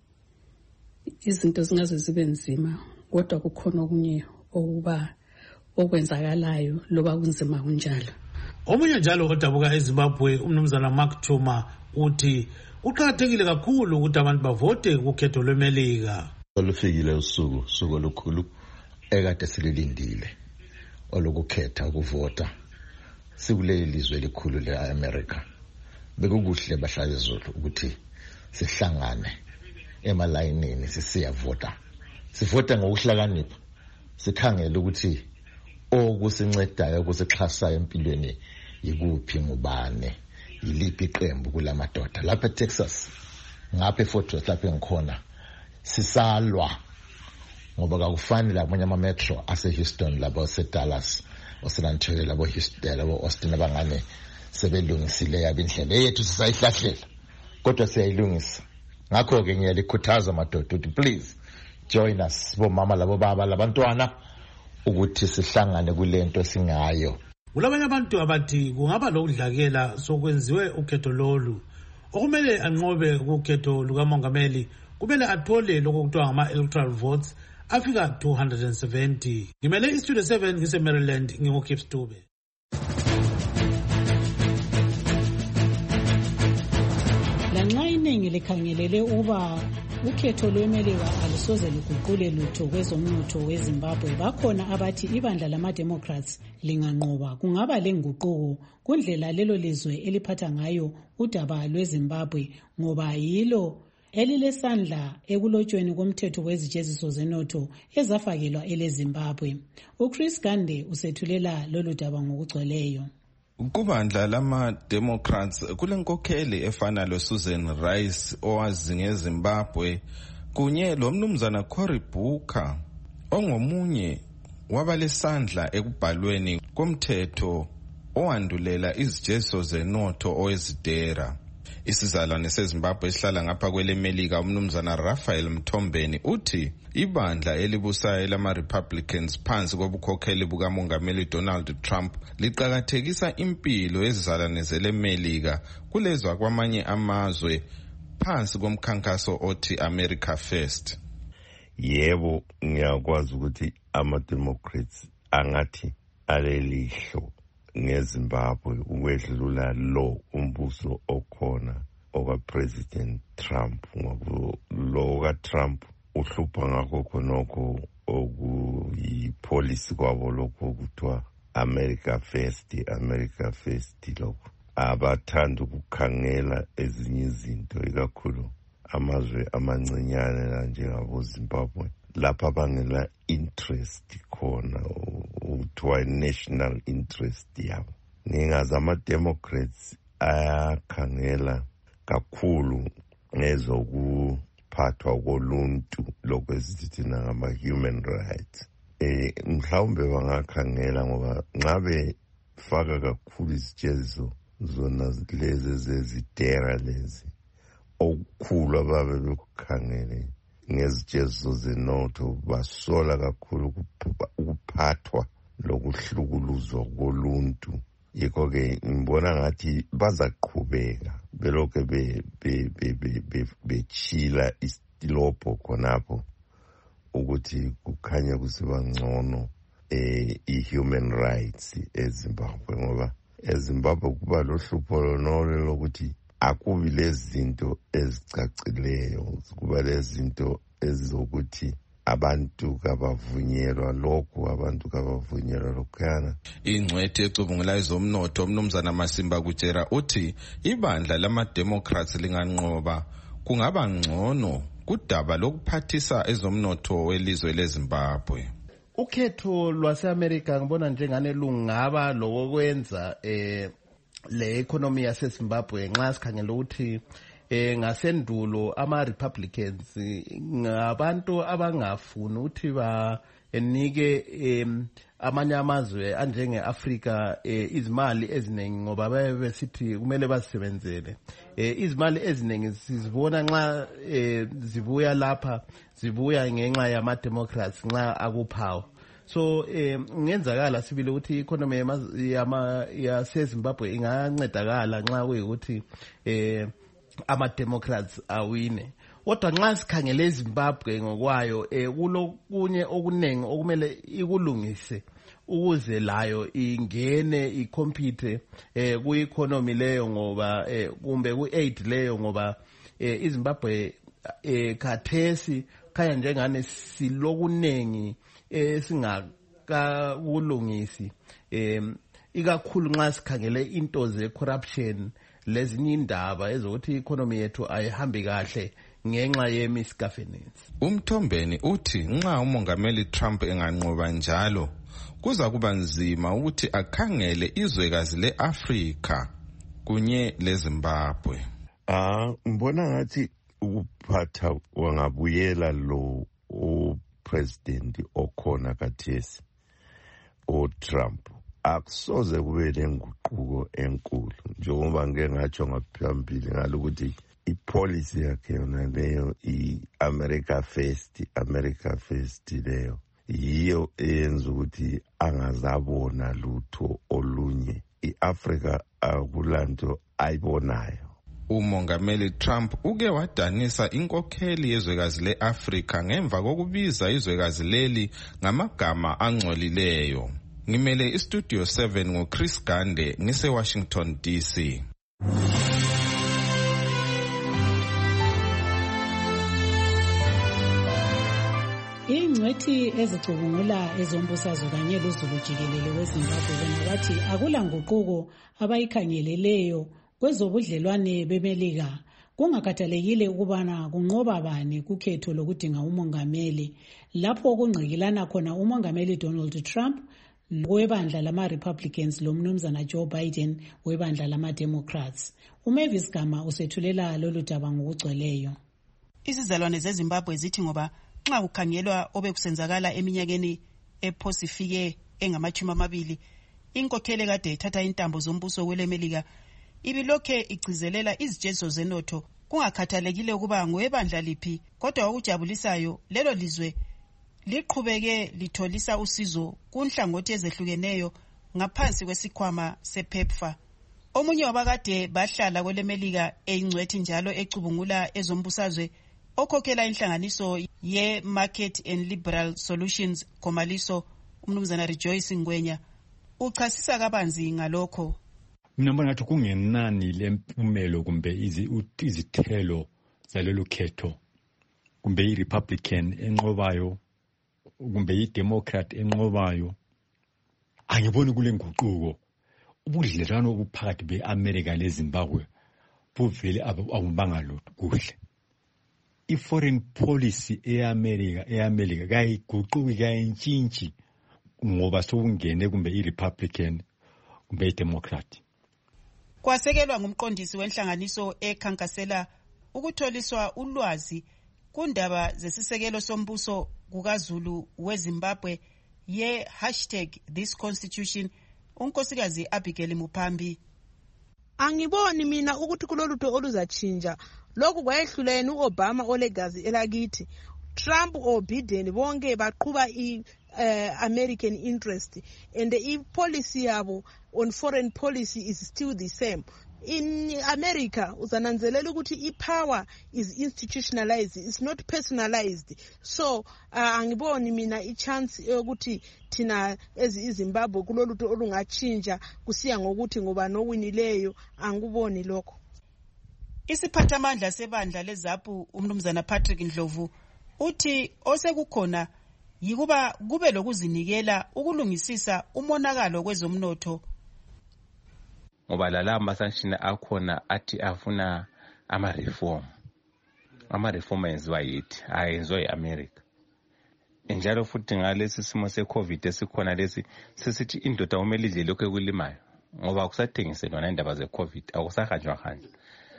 Izinto zingaze zibe nzima kodwa kukhona okunye okuba okwenzakalayo loba kunzima kunjalo. Omunye njalo odabuka eZimbabwe umnumzana Mark Chuma uthi uqhakathekile kakhulu ukuthi abantu bavote kukhetho lweMelika. Olufikile usuku usuku olukhulu ekade sililindile olukukhetha ukuvota sikuleli lizwe elikhulu leAmerica. Bekukuhle bahlali Zulu ukuthi sihlangane emalayinini sisiyavota. Sivota ngokuhlakanipha. Sikhangela ukuthi okusincedayo kusixhasa empilweni yikuphi ngubane yiliphi iqembu kulamadoda lapha eTexas ngapha eFort Worth lapha engikhona sisalwa ngoba akufani la kwamanye ama metro ase Houston labo seDallas oSan Antonio labo Houston labo Austin abangane sebelungisile yabindlela yethu sisayihlahlela kodwa siyayilungisa. Ngakho ke ngiyalikhuthaza amadoda ukuthi please join us bomama labo baba labantwana ukuthi sihlangane kulento singayo. Kulabanye abantu abathi kungaba lokudlakela sokwenziwe ukhetho lolu okumele anqobe ukhetho lukamongameli kumele athole lokho kuthiwa ngama electoral votes afika two hundred seventy. Ngimele iStudio seven ngise Maryland ngingokhips Dube. Lanxa iningi likhangelele uba ukhetho lweMelika alisoze luguqule lutho kwezomnotho weZimbabwe, bakhona abathi ibandla lama-Democrats linganqoba kungaba lenguquko kundlela lelo lizwe eliphatha ngayo udaba lweZimbabwe ngoba yilo elilesandla ekulotshweni komthetho wezijeziso zenotho ezafakelwa eleZimbabwe. uChris Gande usethulela lolu daba ngokugcweleyo. Kubandla lama-Democrats kulenkokheli efana loSusan Rice owazi ngeZimbabwe kunye lomnumzana Cory Booker ongomunye wabalesandla ekubhalweni komthetho owandulela izijeziso zenotho owezidera. Isizalwane seZimbabwe esihlala ngapha kweleMelika umnumzana Raphael Mthombeni uthi ibandla elibusayo lama-Republicans phansi kobukhokheli bukamongameli Donald Trump liqakathekisa impilo yezizalwane zeleMelika kulezwa kwamanye amazwe phansi komkhankaso othi America First. Yebo, ngiyakwazi ukuthi ama-Democrats angathi alelihlo ngeZimbabwe ukwedlula lo umbuso okhona okaPresident Trump ngoba lo kaTrump uhlupha ngakho khonokho okuyipolicy kwabo lokho kuthiwa America First, America First. Lokho abathanda ukukhangela ezinye izinto ikakhulu amazwe amancinyane njengabo Zimbabwe lapha bangela interest khona uthiwa national interest yabo. Ngingazi ama-Democrats ayakhangela kakhulu ngezokuphathwa koluntu lokho esithina ngama-human rights. Eh mhlawumbe bangakhangela ngoba nxa befaka kakhulu izijeziso zona lezi zezidera lezi okukhulu ababe bekukhangele ngezijeziso zenotho basola kakhulu ukuphathwa lokuhlukuluzwa koluntu. Yikho-ke ngibona ngathi bazaqhubeka belokhu bechila istilobho khonapho ukuthi kukhanye kusiba ngcono eh i-human rights eZimbabwe ngoba eZimbabwe kuba lohlupho lonolo lokuthi akubi lezinto ezicacileyo, kuba lezinto ezizokuthi abantu kabavunyelwa lokhu, abantu kabavunyelwa lokhuyana. Ingcwethi ecubungula ezomnotho umnumzana Masimba Kutshera uthi ibandla lama-Democrats linganqoba kungaba ngcono kudaba lokuphathisa ezomnotho welizwe leZimbabwe. Ukhetho lwase-America ngibona njengane lungaba lokwenza eh le economy yaseZimbabwe nxa sikhangela ukuthi eh ngasendulo ama-Republicans ngabantu abangafuni ukuthi banike em amanye amazwe anjenge-Afrika eh, izimali eziningi ngoba baye besithi kumele basebenzele. Eh, izimali eziningi sizibona nxa eh, zibuya lapha zibuya ngenxa yama-Democrats nxa akuphawu. So eh ngenzakala sibile ukuthi economy yama yaseZimbabwe ingancedakala nxa kuyikuthi eh ama-Democrats awine. Kodwa nxa sikhangele eZimbabwe ngokwayo eh kulokunye okuningi okumele ikulungise ukuze layo ingene ikompete eh ku-economy leyo ngoba eh kumbe ku-aid leyo ngoba eh iZimbabwe eh khathesi khaya njengane silokunengi esingakulungisi em ikakhulu nxa sikhangele into ze-corruption lezinye indaba ezokuthi i-economy yethu ayihambi kahle ngenxa ye-misgovernance. Umthombeni uthi nxa umongameli Trump enganqoba njalo kuza kuba nzima ukuthi akhangele izwekazi le-Afrika kunye leZimbabwe. Ah, mbona ngathi ukuphatha wangabuyela lo upresident okhona kathesi o-Trump akusoze kube lenguquko enkulu njengoba ngeke ngatsho ngaphambili ngalokuthi ipolicy yakhe yona leyo i-America First, America First leyo yiyo eyenza ukuthi angazabona lutho olunye. I-Afrika akulanto ayibonayo. Umongameli Trump uke wadanisa inkokheli yezwekazi le-Afrika ngemva kokubiza izwekazi leli ngamagama angcolileyo. Ngimele istudio seven ngoChris Gande ngise-Washington D C. Ingcwethi ezicubungula ezombusazwe kanye lozulu jikelele weZimbabwe bona bathi akula nguquko abayikhangeleleyo kwezobudlelwane bemelika kungakhathalekile ukubana kunqoba bani kukhetho lokudinga umongameli lapho kungqikilana khona umongameli Donald Trump webandla lama-Republicans lomnumzana Joe Biden webandla lama-Democrats. uMavis Gama usethulela lolu daba ngokugcweleyo. Izizalwane zeZimbabwe zithi ngoba nxa kukhangelwa obekusenzakala eminyakeni ephosifike engamachumi amabili inkokheli kade ithatha intambo zombuso welemelika ibilokhe igcizelela izitshezo zenotho kungakhathalekile ukuba ngowebandla liphi kodwa okujabulisayo lelo lizwe liqhubeke litholisa usizo kunhlangothi ezehlukeneyo ngaphansi kwesikhwama sePEPFAR. Omunye wabakade bahlala kwelemelika eyingcwethi njalo ecubungula ezombusazwe okhokhela inhlanganiso ye-Market and Liberal Solutions Komaliso umnumzana Rejoice Ngwenya uchasisa kabanzi ngalokho. Mina mbona ngathi kungenani lempumelo kumbe izithelo zalelo khetho kumbe i-Republican enqobayo kumbe i-Democrat enqobayo angiboni kule nguquko ubudlelwano obuphakathi be-America leZimbabwe buvele abubanga lutho kuhle. I-foreign policy e-America e-America kayiguquki kayintshintshi ngoba sokungene kumbe i-Republican kumbe i-Democrat. Kwasekelwa ngumqondisi wenhlanganiso ekhankasela ukutholiswa ulwazi kundaba zesisekelo sombuso kukaZulu weZimbabwe ye hashtag this constitution unkosikazi Abigail Mupambi. Angiboni mina ukuthi kulolutho oluzachinja lokhu kwayehlulene uObama olegazi elakithi Trump or Biden bonke baqhuba i uh, American interest and the policy yabo on foreign policy is still the same. In America uzananzelela ukuthi ipower is institutionalized, it's not personalized. So uh, angiboni mina ichance yokuthi thina eziZimbabwe kulolutho olungachinja kusiya ngokuthi ngoba nowinileyo angiboni lokho. Isiphathamandla sebandla leZAPU umnumzana Patrick Ndlovu uthi osekukhona yikuba kube lokuzinikela ukulungisisa umonakalo kwezomnotho. Ngoba lala ma-sanction akhona athi afuna ama-reform. Ama-reform enziwa yithi, ayenziwa yi-America. Njalo futhi ngalesi simo se-COVID esikhona lesi sisithi indoda kumele idle lokhu ekulimayo ngoba akusathengiselwa indaba ze-COVID, akusahanjwa hanjwa.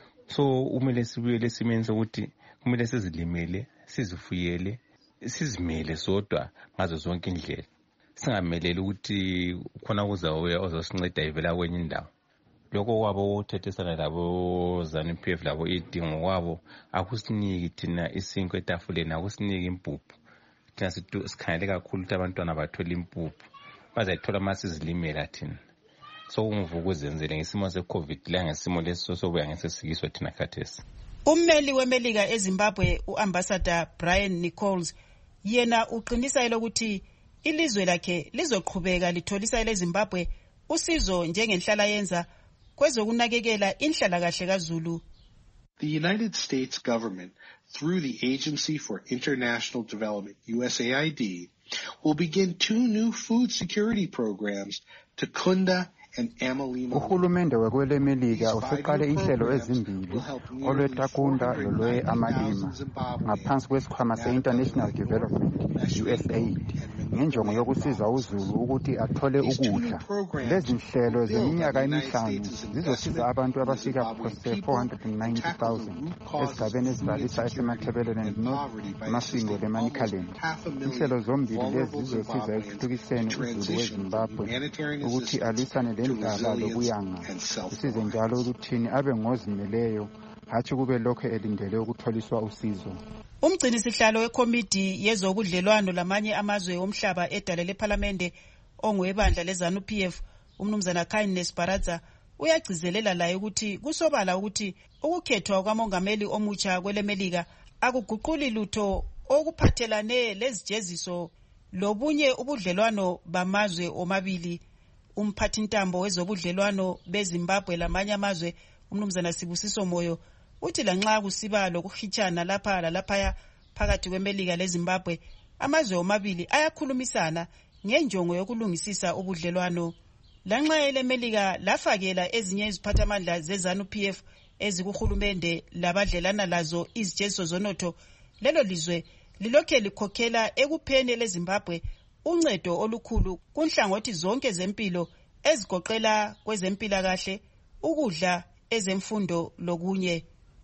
So kumele sibuyele esimeni sokuthi kumele sizilimele, sizifuyele, sizimele sodwa ngazo zonke indlela. Singameleli ukuthi khona kuzayo ozosinceda ivela kwenye indawo. Lokho kwabo uthethesana labo ZANU-P F labo idingo kwabo akusiniki thina isinko etafuleni, akusiniki impuphu. Thina sikhangele kakhulu ukuthi abantwana bathola impuphu bazayithola masizilimela thina. So unguvuka uzenzele ngesimo se-COVID la ngesimo leso sobuya ngesesikiswa thina khathesi. Ummeli weMelika eZimbabwe uambassador Brian Nichols yena uqinisa elokuthi ilizwe lakhe lizoqhubeka litholisa leZimbabwe usizo njengenhlala yenza kwezokunakekela inhlalakahle kaZulu. The United States government, through the Agency for International Development, U S A I D, will begin two new food security programs to Kunda and Amalima. Uhulumende wekwelemelika usuqale inhlelo ezimbili olweTakunda lolwe Amalima ngaphansi kwesikhwama se-International Development U S A I D ngenjongo yokusiza uZulu ukuthi athole ukudla. Lezi nhlelo zeminyaka emihlanu zizosiza abantu abafika kwese-four hundred ninety thousand esigabeni ezizalisa esemathebeleni North, Masingo leManicaland. Inhlelo zombili lezi zizosiza ekuthuthukiseni uZulu weZimbabwe ukuthi alwisane lendlala lokuyanga, usize njalo ukuthini abe ngozimeleyo hathi kube lokho elindele ukutholiswa usizo. Umgcini sihlalo wekomiti yezobudlelwano lamanye amazwe omhlaba edale leParlamente ongwebandla leZANU-P F umnumzana Kindness Baradza uyagcizelela laye ukuthi kusobala ukuthi ukukhethwa kwamongameli omutsha kwelemelika akuguquli lutho okuphathelane lezijeziso lobunye ubudlelwano bamazwe omabili. Umphathintambo wezobudlelwano beZimbabwe lamanye amazwe umnumzana Sibusiso Moyo uthi lanxa kusiba lokuhitshana lapha lalaphaya phakathi kweMelika leZimbabwe amazwe omabili ayakhulumisana ngenjongo yokulungisisa ubudlelwano. Lanxa eleMelika lafakela ezinye iziphathamandla zeZANU-P F ezikuhulumende labadlelana lazo izijeziso zonotho, lelo lizwe lilokhe likhokhela ekupheni leZimbabwe uncedo olukhulu kunhlangothi zonke zempilo ezigoqela kwezempilakahle, ukudla, ezemfundo lokunye.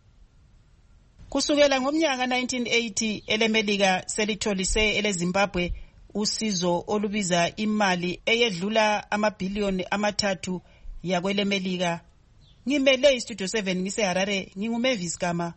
Kusukela ngomnyaka nineteen eighty eleMelika selitholise eleZimbabwe usizo olubiza imali eyedlula amabhiliyoni amathathu yakweleMelika. Ngimele iStudio seven ngiseHarare, nginguMavis Gama.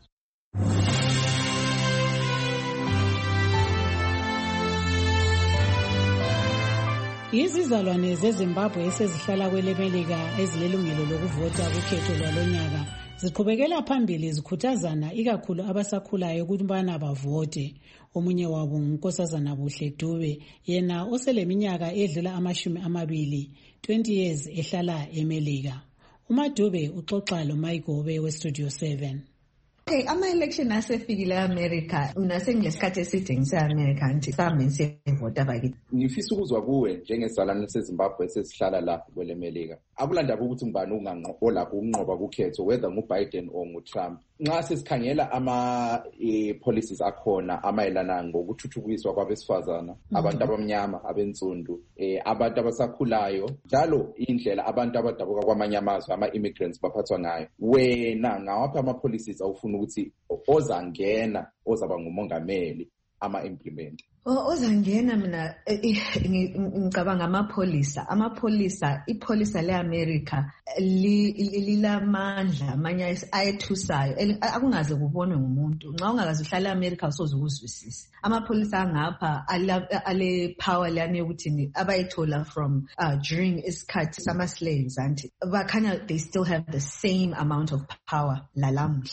Izizalwane zeZimbabwe esezihlala kweleMelika ezilelungelo lokuvota kukhetho lwalonyaka ziqhubekela phambili zikhuthazana ikakhulu abasakhulayo ukuthi bana bavote. Omunye wabo nguNkosazana Buhle Dube, yena oseleminyaka edlula amashumi amabili, twenty years ehlala eMelika. uMadube uxoxa loMayigobe weStudio seven. Okay, ama-election asefikile e-America unasengilesikhathi eside ngise-America nti sami siyevota bakithi. Ngifisa ukuzwa kuwe njengesizalwane seZimbabwe esesihlala lapho kweleMelika. Akulandaba ukuthi ngubani unganqobo lapho ukunqoba kukhetho whether nguBiden or nguTrump. Nxa sesikhangela ama e, policies akhona amayelana ngokuthuthukiswa kwabesifazana, mm-hmm. abantu abamnyama, abensundu, eh abantu abasakhulayo, njalo indlela abantu abadabuka kwamanye amazwe ama-immigrants baphathwa ngayo. Wena ngawaphi ama-policies awufuna ukuthi ozangena ozaba ngumongameli ama-implement? Ozangena mina ngicabanga amapholisa amapholisa ipholisa le-America lilamandla amanye ayethusayo akungaze kubonwe ngumuntu. Nxa ungakaze uhlala e-America usoze ukuzwisisa. Amapholisa angapha ale power lana yokuthi abayithola from uh, during isikhathi sama slaves anti bakhanya they still have the same amount of power lalamhla.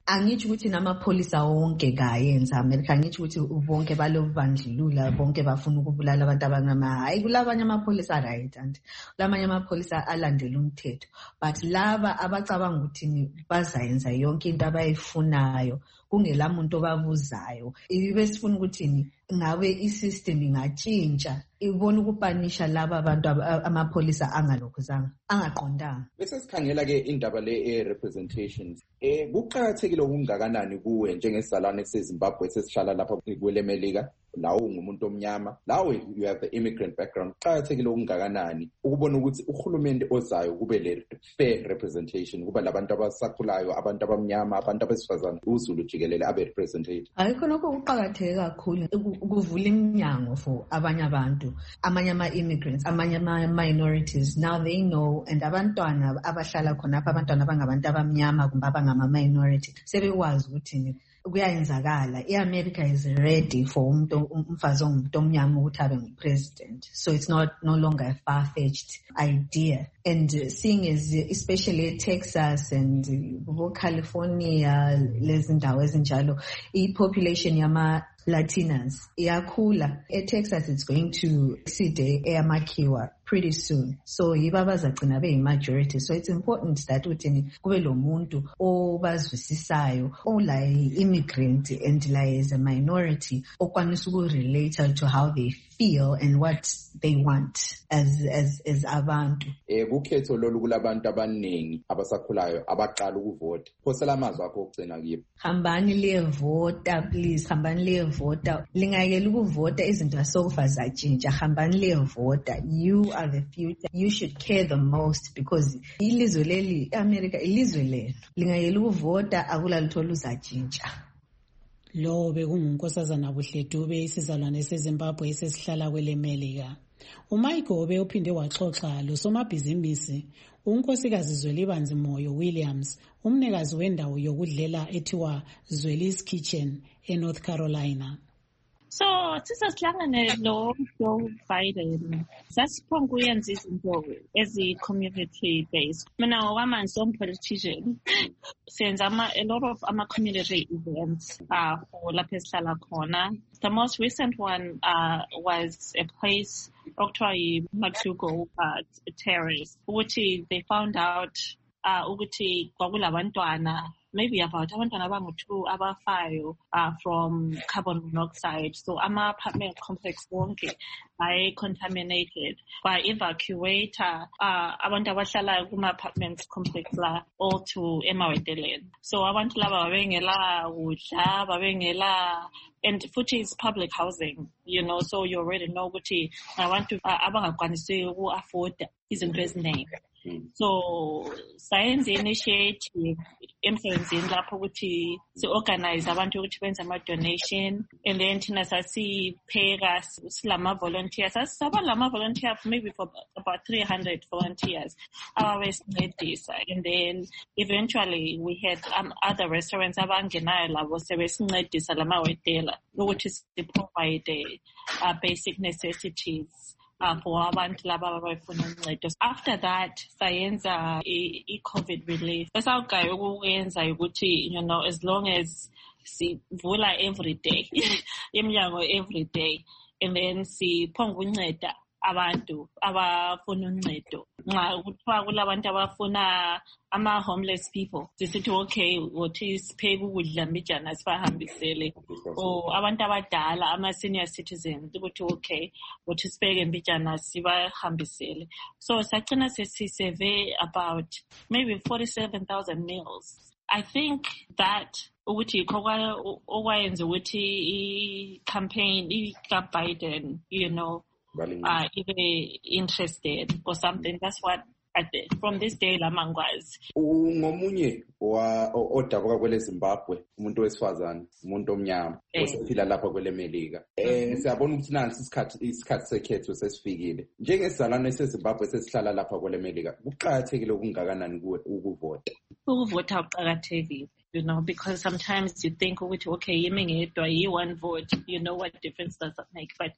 angitsho ukuthi namapholisa wonke kayenza America, angitsho ukuthi bonke balobandlulula bonke bafuna ukubulala abantu abangama, hayi kulabanye amapholisa right and kulamanye amapholisa alandela umthetho, but laba abacabanga ukuthi bazayenza yonke into abayifunayo kungela muntu obabuzayo, ibe sifuna ukuthi ngabe isystem ingatshintsha ibona ukupanisha laba abantu amapholisa angalokhuzanga angaqondanga. Bese sikhangela ke indaba le e representations, eh kuqhakathekile okungakanani kuwe njengesalane seZimbabwe sesihlala lapha kwele Melika, lawo ungumuntu omnyama, lawo you have the immigrant background, kuqhakathekile okungakanani ukubona ukuthi uhulumende ozayo kube le fair representation, kuba labantu abasakhulayo, abantu abamnyama, abantu abesifazane, uZulu jikelele abe represented? Ayikho lokho kuqhakatheke kakhulu ukuvula iminyango for abanye abantu, amanye ama-immigrants, amanye ama-minorities. Now they know, and abantwana abahlala khonapha, abantwana abangabantu abamnyama kumbe abangama-minority sebekwazi ukuthi kuyayenzakala. I-America is ready for umuntu umfazi ongumuntu omnyama ukuthi abe ngu-president, so it's not no longer a far-fetched idea. And uh, seeing as uh, especially Texas and uh, California, lezi ndawo ezinjalo, i-population yama Latinas iyakhula. eTexas it's going to exceed eyamakhiwa pretty soon, so yiba bazagcina beyi-majority. So it's important that uthini kube lo muntu obazwisisayo, ola immigrant and la as a minority, okwanisa uku-relate to how they feel and what they want as as as abantu. Eh kukhetho lolu kulabantu abaningi abasakhulayo abaqala ukuvota. Phosela amazwi akho okugcina kibo. Hambani liyevota please, hambani liyevota. Lingayekela ukuvota izinto asokufa zatshintsha. Hambani liyevota. You are the future. You should care the most because ilizwe leli America ilizwe lelo. Lingayekela ukuvota akulalutho luzatshintsha. Lo bekungunkosazana Buhledube, isizalwane seZimbabwe esesihlala kwele Melika. uMayigobe uphinde waxoxa losomabhizinisi unkosikazi Zwelibanzi Moyo Williams, umnikazi wendawo yokudlela ethiwa Zweli's Kitchen eNorth Carolina. So sisasihlangane lo Joe Biden sasiphonga ukuyenza izinto ezi-community based. Mina ngokwamanje som-politician senza a lot of ama-community events uh, for lapho esihlala khona. The most recent one uh, was a place okuthiwa yi-Matugo uh, Terrace, ukuthi they found out uh, ukuthi kwakulabantwana maybe about abantwana abangu-two abafayo uh, from carbon monoxide. So ama apartment complex wonke ay contaminated by evacuator uh, abantu abahlala kuma apartment complex la all to Emawedeleni. So abantu laba babengela kudla, babengela, and futhi is public housing, you know, so you already know ukuthi abantu uh, abangakwanisi uku afford izinto eziningi. So science initiative emsebenzini lapho ukuthi si-organize abantu ukuthi benze ama-donation, and then thina sasipheka silama volunteers, sasaba lama volunteers maybe for about three hundred volunteers ababesincedisa, and then eventually we had um, other restaurants abangenayo labo sebesincedisa lama-hotela ukuthi si-provide uh, basic necessities Uh, for abantu laba abafuna uncedo. After that sayenza i-COVID relief. Esawugayo ukuyenza ukuthi, you know, as long as sivula every day iminyango every day, and then siphonga unceda abantu abafuna uncedo. Nxa kuthiwa kulabantu abafuna ama-homeless people, sisithi okay, wothi sipheke ukudla mbijana sibahambisele. Or abantu abadala, ama-senior citizens, ukuthi okay, wothi sipheke mbijana sibahambisele. So sagcina sesiseve about maybe forty-seven thousand meals. I think that ukuthi okwayenza ukuthi i-campaign ika-Biden, you know, uh, ibe interested or something. That's what I did. From this day lamangwazi. Ungomunye odabuka kwele Zimbabwe, umuntu wesifazane, umuntu omnyama, osephila lapha kwele Melika. Eh siyabona ukuthi nansi isikhathi isikhathi sekhetho sesifikile. Njengesizalwane seZimbabwe sesihlala lapha kwele Melika, kuqhakathekile okungakanani kuwe ukuvota? Ukuvota uqhakathekile. you know, because sometimes you think, okay, you one vote, you know what difference does that make? But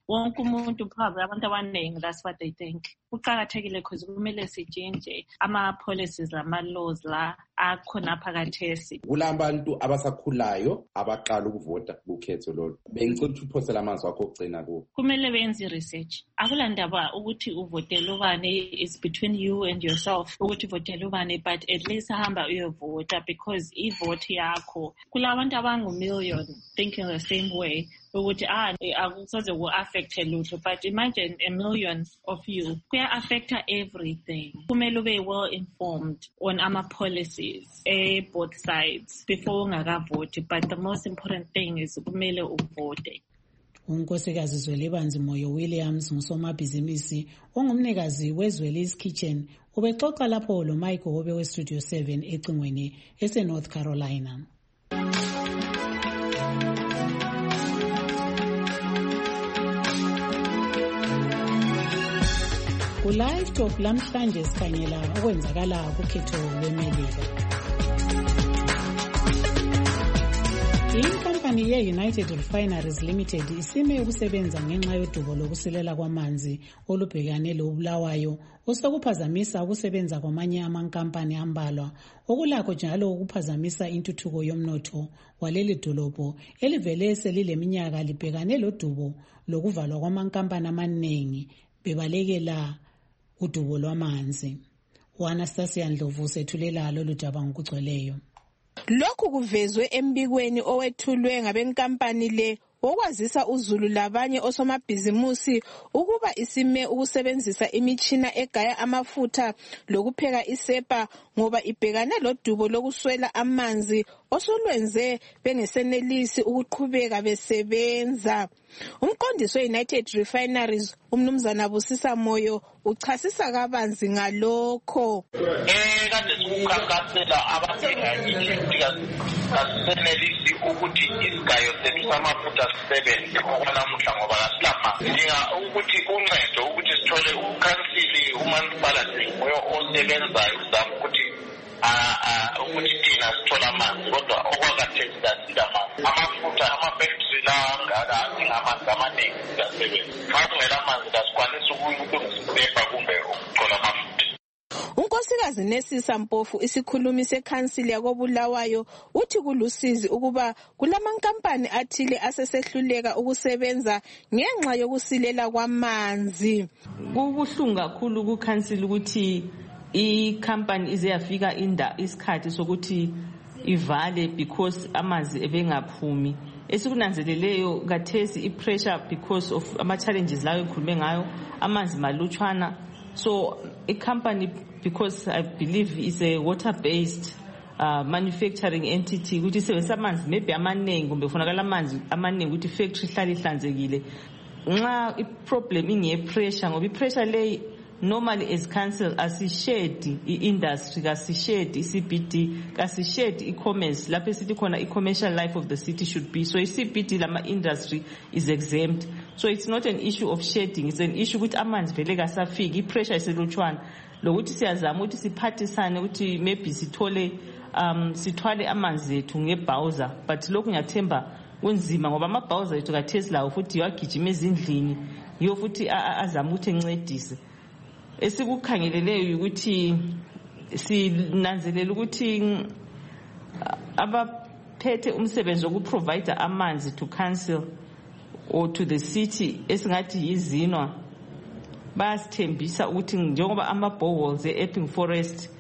that's what they think. Because ama policies, ama laws la akhona phakathesi. Kulabantu abasakhulayo abaqala ukuvota kukhetho lolu. Bengicela ukuthi uphosela amazwi akho ogcina kuwo. Kumele benze research. Akulandaba ukuthi uvotela ubani is between you and yourself. Ukuthi uvotela ubani, but at least hamba uyovota because ivote yakho. Kulabantu abangu million thinking the same way. Ukuthi ah akusoze ku affect lutho, but imagine a million of you kuya affect everything. Kumele ube well informed on ama policies eh both sides before ungakavote, but the most important thing is kumele uvote. Unkosikazi Zwelibanzi Moyo Williams ngusomabhizinisi ongumnikazi weZweli's Kitchen ubexoxa lapho lo Michael Hobe we Studio seven ecingweni ese North Carolina. Live Talk lamhlanje sikhangela okwenzakala kukhetho lweMelika. Inkampani ye-United Refineries Limited isime ukusebenza ngenxa yodubo lokusilela kwamanzi olubhekane lobulawayo osekuphazamisa ukusebenza kwamanye amankampani ambalwa okulakho njalo ukuphazamisa intuthuko yomnotho waleli dolobho elivele selileminyaka libhekane lodubo lokuvalwa kwamankampani amaningi bebalekela udubo lwamanzi. uAnastasia Ndlovu sethulela lolu daba ngokugcweleyo. Lokhu kuvezwe embikweni owethulwe ngabenkampani le okwazisa uZulu labanye osomabhizimusi ukuba isime ukusebenzisa imichina egaya amafutha lokupheka isepa ngoba ibhekane lodubo lokuswela amanzi osolwenze bengesenelisi ukuqhubeka besebenza. Umqondisi we-United Refineries umnumzana Busisa Moyo uchasisa kabanzi ngalokho. Eh kade sikukhankasela abathenga ikhithika kasenelisi ukuthi isigayo sethu samafutha sisebenze okwanamuhla ngoba kasilapha. Ndinga ukuthi uncedo ukuthi sithole ukhansili umansipalati osebenzayo uzama ukuthi ukuthi thina sithola amanzi kodwa okwakhathesi silamanzi. Amafutha amafactory la ngaka amanzi amaningi siyasebenza. Xa kungela amanzi asikwanisi ukulungisa isepa kumbe ukuthola amafutha. Unkosikazi Nesisa Mpofu isikhulumi sekhansili yakobulawayo uthi kulusizi ukuba kulamankampani athile asesehluleka ukusebenza ngenxa yokusilela kwamanzi. Kubuhlungu kakhulu kukhansili ukuthi i-company ize yafika inda isikhathi sokuthi ivale because amanzi ebengaphumi. Esikunanzeleleyo kathesi i-pressure because of ama-challenges layo ekhulume ngayo amanzi malutshwana. So a company, because I believe it's a water-based uh, manufacturing entity, which is a man's maybe a man name, kumbe kufunakala amanzi amaningi ukuthi factory ihlale ihlanzekile. Nxa i-problem inge pressure ngoba i-pressure lay normally as council asished i-industry, kasished i-C B D, kasished i-commerce, lapho sithi khona i-commercial life of the city should be. So i-C B D lama industry is exempt. So it's not an issue of shedding, it's an issue with amanzi vele kasafiki, i-pressure iselutshwana. Lokuthi siyazama ukuthi siphathisane ukuthi maybe sithole um sithwale amanzi ethu ngebhawuza, but lokhu ngiyathemba kunzima ngoba amabhawuza ethu kathesi lawo futhi yagijima ezindlini yiyo futhi azama ukuthi encedise. Esikukhangeleleyo ukuthi sinanzelela ukuthi abaphethe umsebenzi wokuprovide amanzi to council or to the city esingathi yizinwa bayasithembisa ukuthi njengoba ama-boreholes e-Epping Forest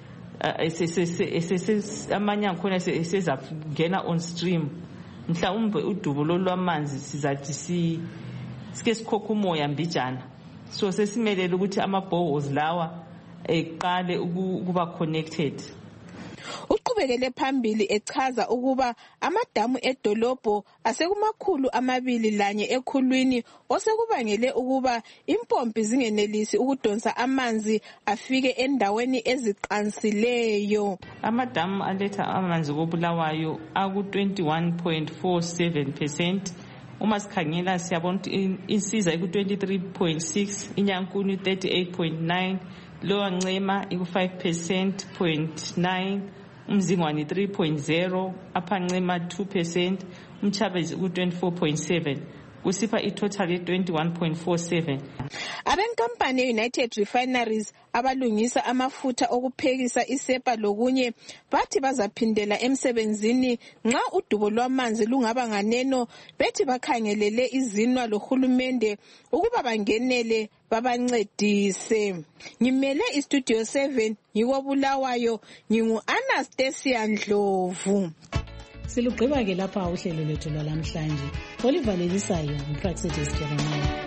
amanye akhona esezangena on stream, mhlawumbe udubo lolwamanzi sizathi sike sikhokha umoya mbijana. So sesimelele ukuthi ama-boreholes lawa eqale ukuba connected. Uqhubekele phambili echaza ukuba amadamu edolobho asekumakhulu amabili lanye ekhulwini osekubangele ukuba impompi zingenelisi ukudonsa amanzi afike endaweni eziqansileyo. Amadamu aletha amanzi koBulawayo aku twenty-one point four seven percent. Uma sikhangela siyabona ukuthi insiza iku twenty-three point six, iNyankuni thirty-eight point nine, Lower Ncema iku five percent point nine, uMzingwane three point zero, Upper Ncema two percent, uMchabezi ku twenty-four point seven, kusipha itotal ye twenty-one point four seven. Abenkampani ye-United Refineries abalungisa amafutha okuphekisa isepa lokunye bathi bazaphindela emsebenzini nxa udubo lwamanzi lungaba nganeno, bethi bakhangelele izinwa lohulumende ukuba bangenele babancedise. Ngimele istudio seven ngikobulawayo, ngingu Anastasia Ndlovu. Silugqiba ke lapha uhlelo lwethu lwalamhlanje. Olivalelisayo uPraxedes Jeremiah.